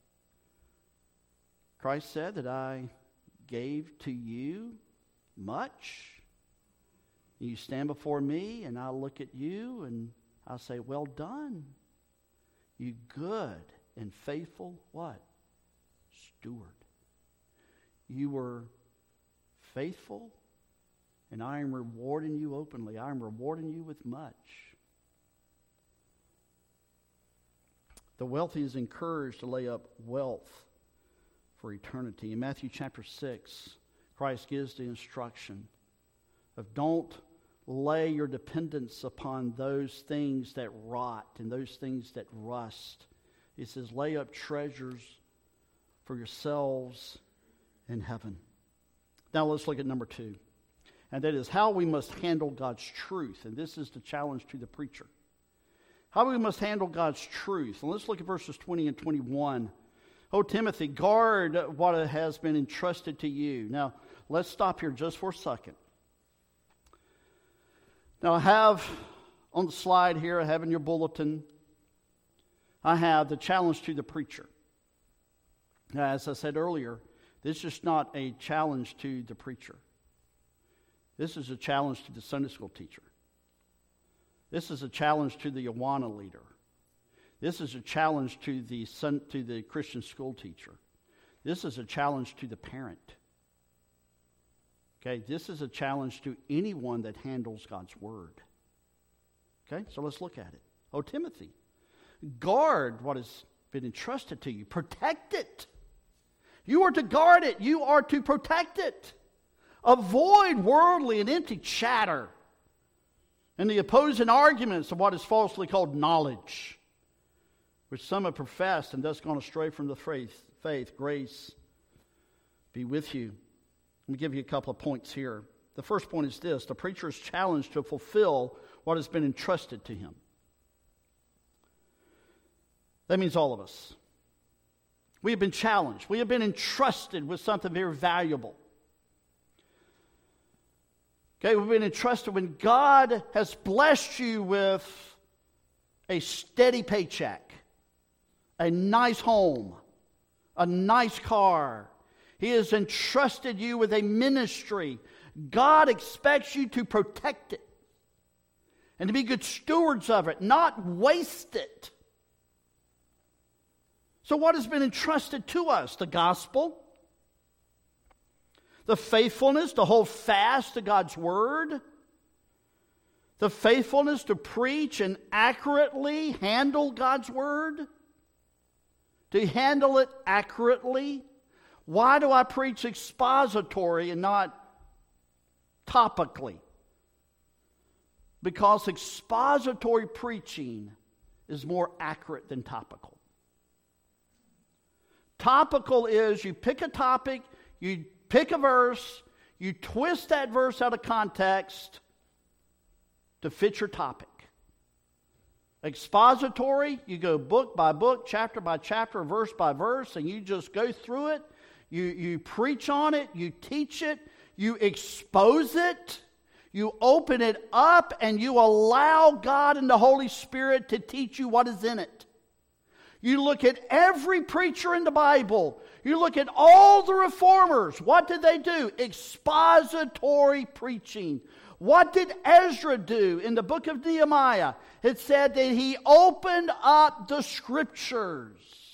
Christ said that I gave to you much. You stand before me and I look at you and I say, well done, you good and faithful what? Steward. You were faithful and I am rewarding you openly. I am rewarding you with much. The wealthy is encouraged to lay up wealth for eternity. In Matthew chapter six, Christ gives the instruction of don't lay your dependence upon those things that rot and those things that rust. He says, lay up treasures for yourselves in heaven. Now let's look at number two. And that is how we must handle God's truth. And this is the challenge to the preacher. How we must handle God's truth. And let's look at verses twenty and twenty-one. O Timothy, guard what has been entrusted to you. Now, let's stop here just for a second. Now, I have on the slide here, I have in your bulletin, I have the challenge to the preacher. Now, as I said earlier, this is not a challenge to the preacher. This is a challenge to the Sunday school teacher. This is a challenge to the Awana leader. This is a challenge to the son, to the Christian school teacher. This is a challenge to the parent. Okay, this is a challenge to anyone that handles God's word. Okay, so let's look at it. Oh, Timothy, guard what has been entrusted to you. Protect it. You are to guard it. You are to protect it. Avoid worldly and empty chatter and the opposing arguments of what is falsely called knowledge, which some have professed and thus gone astray from the faith. Faith, grace be with you. Let me give you a couple of points here. The first point is this: the preacher is challenged to fulfill what has been entrusted to him. That means all of us. We have been challenged. We have been entrusted with something very valuable. Okay, we've been entrusted when God has blessed you with a steady paycheck, a nice home, a nice car. He has entrusted you with a ministry. God expects you to protect it and to be good stewards of it, not waste it. So what has been entrusted to us? The gospel, the faithfulness to hold fast to God's word, the faithfulness to preach and accurately handle God's word, to handle it accurately. Why do I preach expository and not topically? Because expository preaching is more accurate than topical. Topical is you pick a topic, you pick a verse, you twist that verse out of context, to fit your topic. Expository, you go book by book, chapter by chapter, verse by verse, and you just go through it. You, you preach on it, you teach it, you expose it, you open it up, and you allow God and the Holy Spirit to teach you what is in it. You look at every preacher in the Bible. You look at all the reformers. What did they do? Expository preaching. What did Ezra do in the book of Nehemiah? It said that he opened up the Scriptures.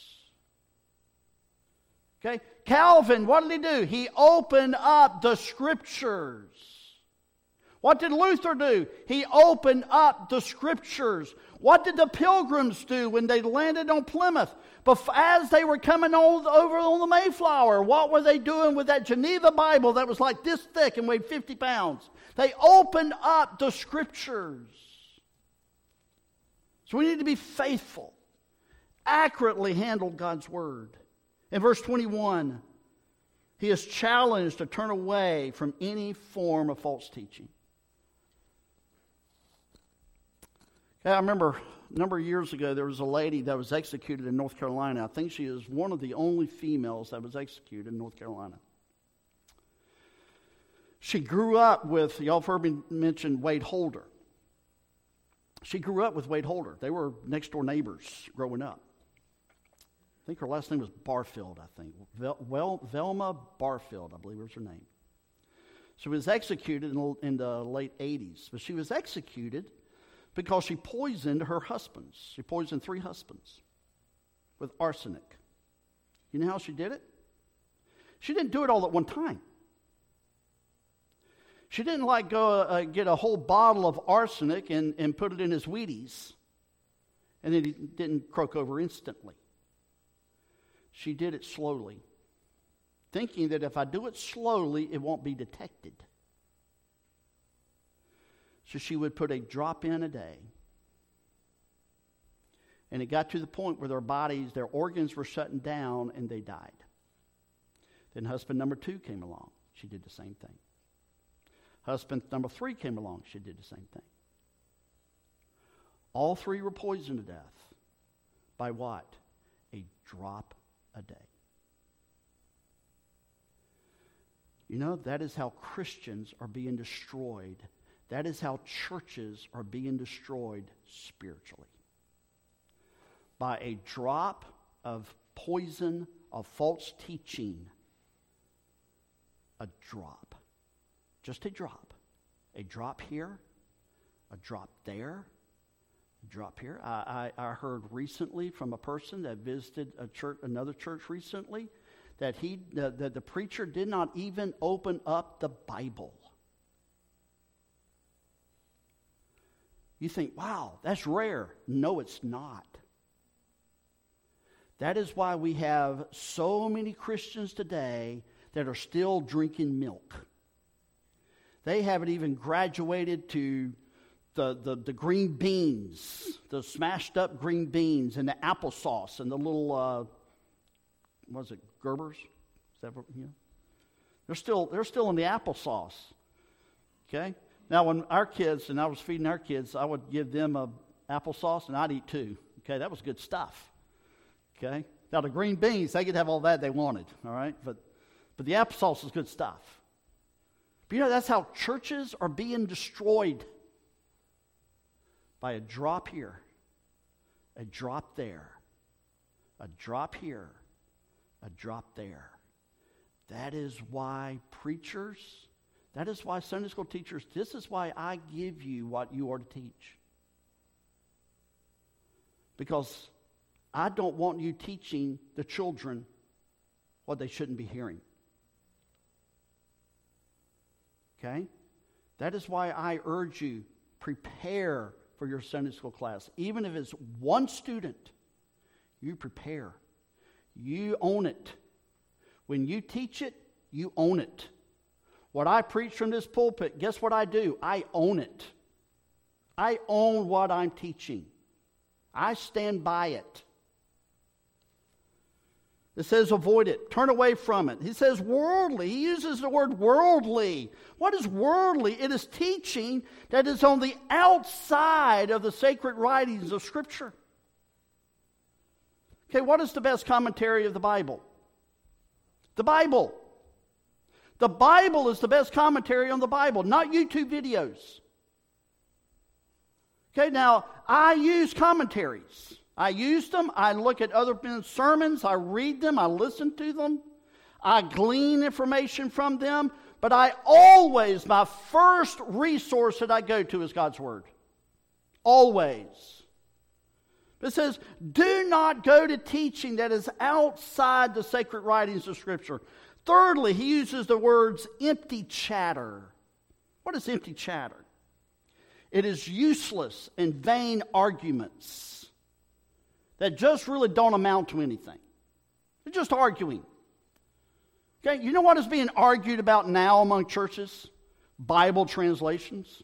Okay? Calvin, what did he do? He opened up the Scriptures. What did Luther do? He opened up the Scriptures. What did the Pilgrims do when they landed on Plymouth? But as they were coming on, over on the Mayflower, what were they doing with that Geneva Bible that was like this thick and weighed fifty pounds? They opened up the Scriptures. So we need to be faithful, accurately handle God's Word. In verse twenty-one, he is challenged to turn away from any form of false teaching. Okay, I remember a number of years ago, there was a lady that was executed in North Carolina. I think she is one of the only females that was executed in North Carolina. She grew up with, y'all have heard me mention Wade Holder. She grew up with Wade Holder. They were next door neighbors growing up. I think her last name was Barfield, I think. Vel, well, Velma Barfield, I believe was her name. She was executed in, in the late eighties. But she was executed because she poisoned her husbands. She poisoned three husbands with arsenic. You know how she did it? She didn't do it all at one time. She didn't like go uh, get a whole bottle of arsenic and, and put it in his Wheaties, and then he didn't croak over instantly. She did it slowly, thinking that if I do it slowly, it won't be detected. So she would put a drop in a day. And it got to the point where their bodies, their organs were shutting down and they died. Then husband number two came along. She did the same thing. Husband number three came along. She did the same thing. All three were poisoned to death. By what? A drop a day. You know, that is how Christians are being destroyed. That is how churches are being destroyed spiritually. By a drop of poison, of false teaching. A drop. Just a drop. A drop here, a drop there, a drop here. I, I, I heard recently from a person that visited a church, another church recently, that he that the, the preacher did not even open up the Bible. You think, wow, that's rare. No, it's not. That is why we have so many Christians today that are still drinking milk. They haven't even graduated to the, the, the green beans, the smashed up green beans and the applesauce and the little, uh, what is it, Gerbers? Is that what, you know? They're still, they're still in the applesauce. Okay? Now, when our kids, and I was feeding our kids, I would give them a applesauce and I'd eat two. Okay? That was good stuff. Okay? Now, the green beans, they could have all that they wanted. All right? But, but the applesauce is good stuff. But you know, that's how churches are being destroyed. By a drop here, a drop there, a drop here, a drop there. That is why preachers, that is why Sunday school teachers, this is why I give you what you are to teach. Because I don't want you teaching the children what they shouldn't be hearing. Okay? That is why I urge you, prepare for your Sunday school class. Even if it's one student, you prepare. You own it. When you teach it, you own it. What I preach from this pulpit, guess what I do? I own it. I own what I'm teaching. I stand by it. It says avoid it. Turn away from it. He says worldly. He uses the word worldly. What is worldly? It is teaching that is on the outside of the sacred writings of Scripture. Okay, what is the best commentary of the Bible? The Bible. The Bible is the best commentary on the Bible, not YouTube videos. Okay, now, I use commentaries. I use them. I look at other men's sermons. I read them. I listen to them. I glean information from them. But I always, my first resource that I go to is God's Word. Always. It says, do not go to teaching that is outside the sacred writings of Scripture. Thirdly, he uses the words empty chatter. What is empty chatter? It is useless and vain arguments that just really don't amount to anything. They're just arguing. Okay, you know what is being argued about now among churches? Bible translations.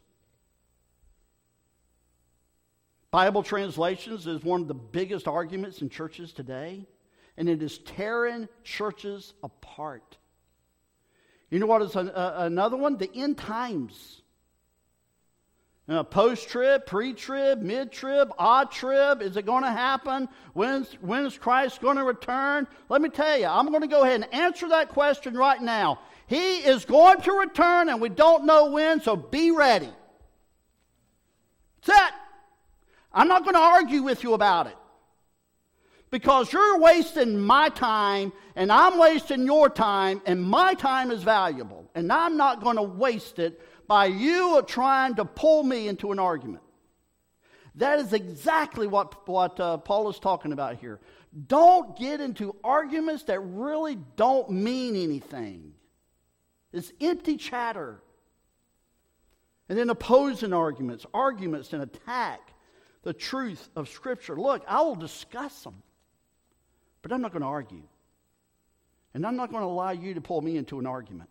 Bible translations is one of the biggest arguments in churches today, and it is tearing churches apart. You know what is an, uh, another one? The end times. Uh, post-trib, pre-trib, mid-trib, odd-trib. Is it going to happen? When's, when is Christ going to return? Let me tell you, I'm going to go ahead and answer that question right now. He is going to return, and we don't know when, so be ready. That's it. I'm not going to argue with you about it. Because you're wasting my time, and I'm wasting your time, and my time is valuable. And I'm not going to waste it by you trying to pull me into an argument. That is exactly what, what uh, Paul is talking about here. Don't get into arguments that really don't mean anything. It's empty chatter. And then opposing arguments, arguments that attack the truth of Scripture. Look, I will discuss them, but I'm not going to argue. And I'm not going to allow you to pull me into an argument.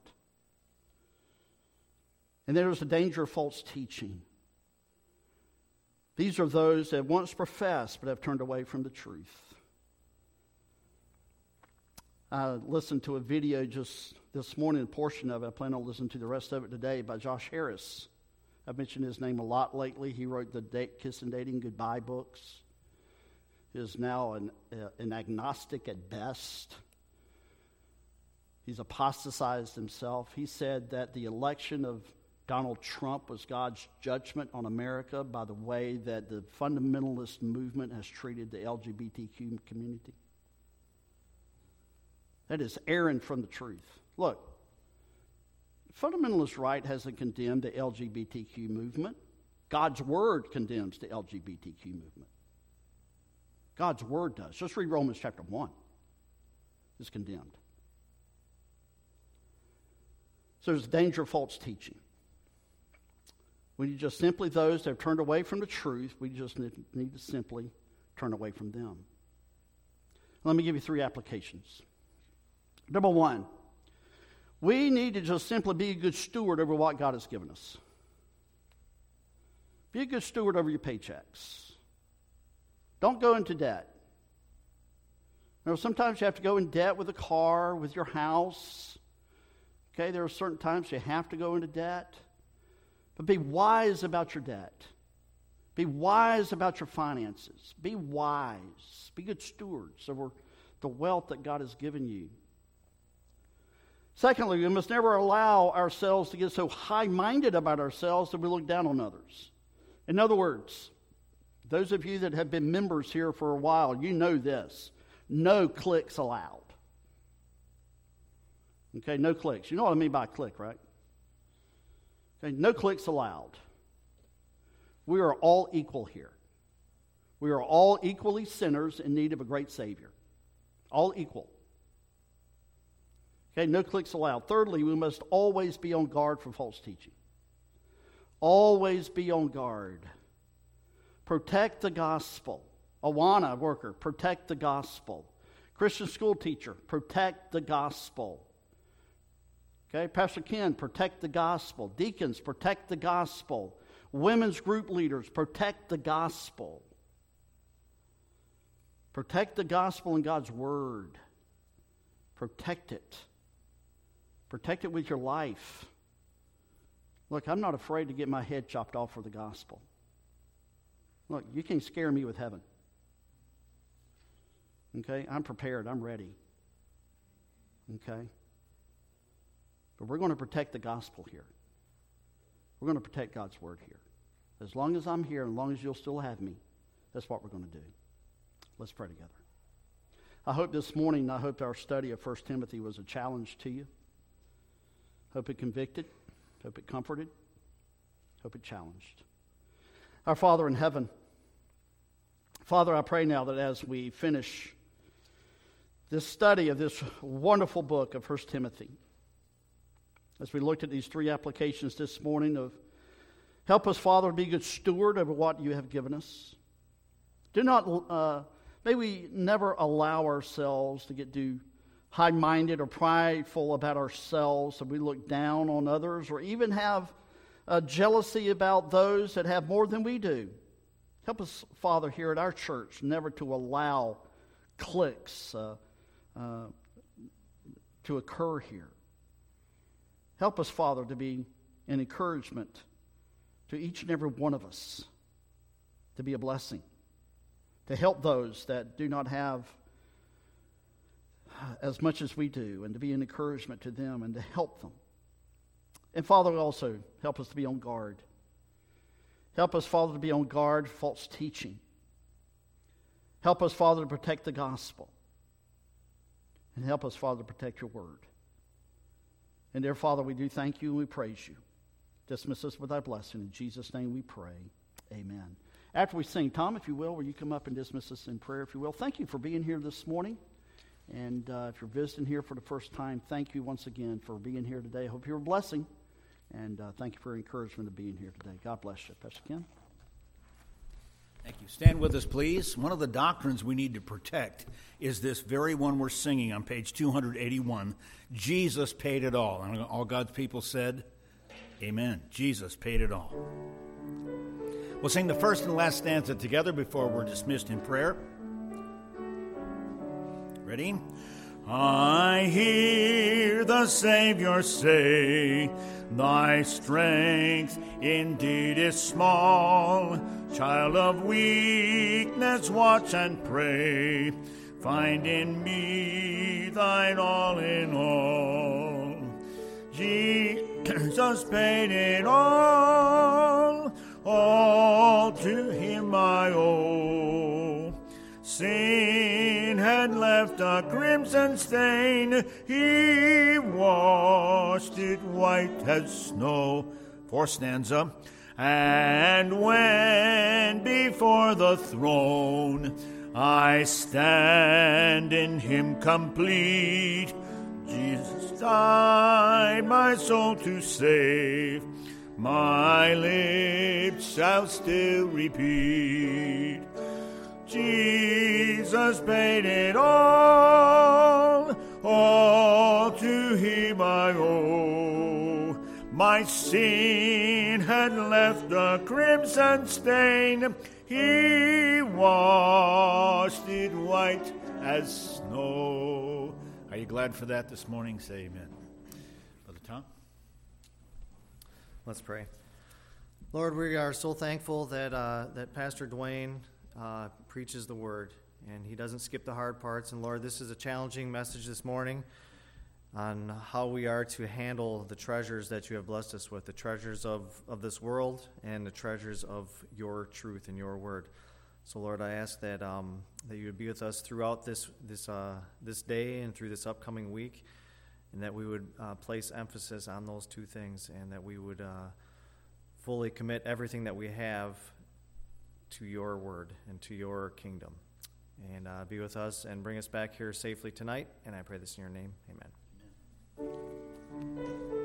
And there's the danger of false teaching. These are those that once professed but have turned away from the truth. I listened to a video just this morning, a portion of it. I plan on listening to the rest of it today by Josh Harris. I've mentioned his name a lot lately. He wrote the Date, Kiss and Dating Goodbye books. He is now an, uh, an agnostic at best. He's apostatized himself. He said that the election of Donald Trump was God's judgment on America by the way that the fundamentalist movement has treated the L G B T Q community. That is erring from the truth. Look, fundamentalist right hasn't condemned the L G B T Q movement. God's Word condemns the L G B T Q movement. God's Word does. Just read Romans chapter one. It's condemned. So there's a danger of false teaching. We need just simply those that have turned away from the truth, we just need, need to simply turn away from them. Let me give you three applications. Number one, we need to just simply be a good steward over what God has given us. Be a good steward over your paychecks. Don't go into debt. You know, sometimes you have to go in debt with a car, with your house. Okay, there are certain times you have to go into debt. But be wise about your debt. Be wise about your finances. Be wise. Be good stewards over the wealth that God has given you. Secondly, we must never allow ourselves to get so high-minded about ourselves that we look down on others. In other words, those of you that have been members here for a while, you know this. No clicks allowed. Okay, no clicks. You know what I mean by click, right? Okay, no clicks allowed. We are all equal here. We are all equally sinners in need of a great Savior. All equal. Okay, no clicks allowed. Thirdly, we must always be on guard for false teaching. Always be on guard. Protect the gospel. Awana worker, protect the gospel. Christian school teacher, protect the gospel. Okay, Pastor Ken, protect the gospel. Deacons, protect the gospel. Women's group leaders, protect the gospel. Protect the gospel and God's word. Protect it. Protect it with your life. Look, I'm not afraid to get my head chopped off for the gospel. Look, you can scare me with heaven. Okay? I'm prepared. I'm ready. Okay? But we're going to protect the gospel here. We're going to protect God's word here. As long as I'm here, as long as you'll still have me, that's what we're going to do. Let's pray together. I hope this morning, I hope our study of First Timothy was a challenge to you. Hope it convicted. Hope it comforted. Hope it challenged. Our Father in heaven, Father, I pray now that as we finish this study of this wonderful book of First Timothy, as we looked at these three applications this morning of help us, Father, to be good steward over what you have given us. Do not, uh, may we never allow ourselves to get too high-minded or prideful about ourselves, so we look down on others or even have a jealousy about those that have more than we do. Help us, Father, here at our church, never to allow cliques uh, uh, to occur here. Help us, Father, to be an encouragement to each and every one of us, to be a blessing, to help those that do not have as much as we do, and to be an encouragement to them and to help them. And Father, also help us to be on guard. Help us, Father, to be on guard for false teaching. Help us, Father, to protect the gospel. And help us, Father, to protect your word. And dear Father, we do thank you and we praise you. Dismiss us with thy blessing. In Jesus' name we pray. Amen. After we sing, Tom, if you will, will you come up and dismiss us in prayer, if you will? Thank you for being here this morning. And uh, if you're visiting here for the first time, thank you once again for being here today. I hope you're a blessing. And uh, thank you for your encouragement of being here today. God bless you. Pastor Ken. Thank you. Stand with us, please. One of the doctrines we need to protect is this very one we're singing on page two eighty-one. Jesus paid it all. And all God's people said, amen. Jesus paid it all. We'll sing the first and last stanza together before we're dismissed in prayer. Ready? I hear the Savior say, thy strength indeed is small. Child of weakness, watch and pray. Find in me thine all in all. Jesus paid it all. All to him I owe. Sin had left a crimson stain. He washed it white as snow. Fourth stanza. And when before the throne I stand in him complete, Jesus died my soul to save. My lips shall still repeat, Jesus paid it all, all to him I owe. My sin had left a crimson stain, he washed it white as snow. Are you glad for that this morning? Say amen. Brother Tom? Let's pray. Lord, we are so thankful that uh, that Pastor Dwayne uh, preaches the word, and he doesn't skip the hard parts. And Lord, this is a challenging message this morning on how we are to handle the treasures that you have blessed us with, the treasures of, of this world and the treasures of your truth and your word. So, Lord, I ask that um, that you would be with us throughout this this uh, this day and through this upcoming week, and that we would uh, place emphasis on those two things, and that we would uh, fully commit everything that we have to your word and to your kingdom. And uh, be with us and bring us back here safely tonight. And I pray this in your name. Amen. Amen.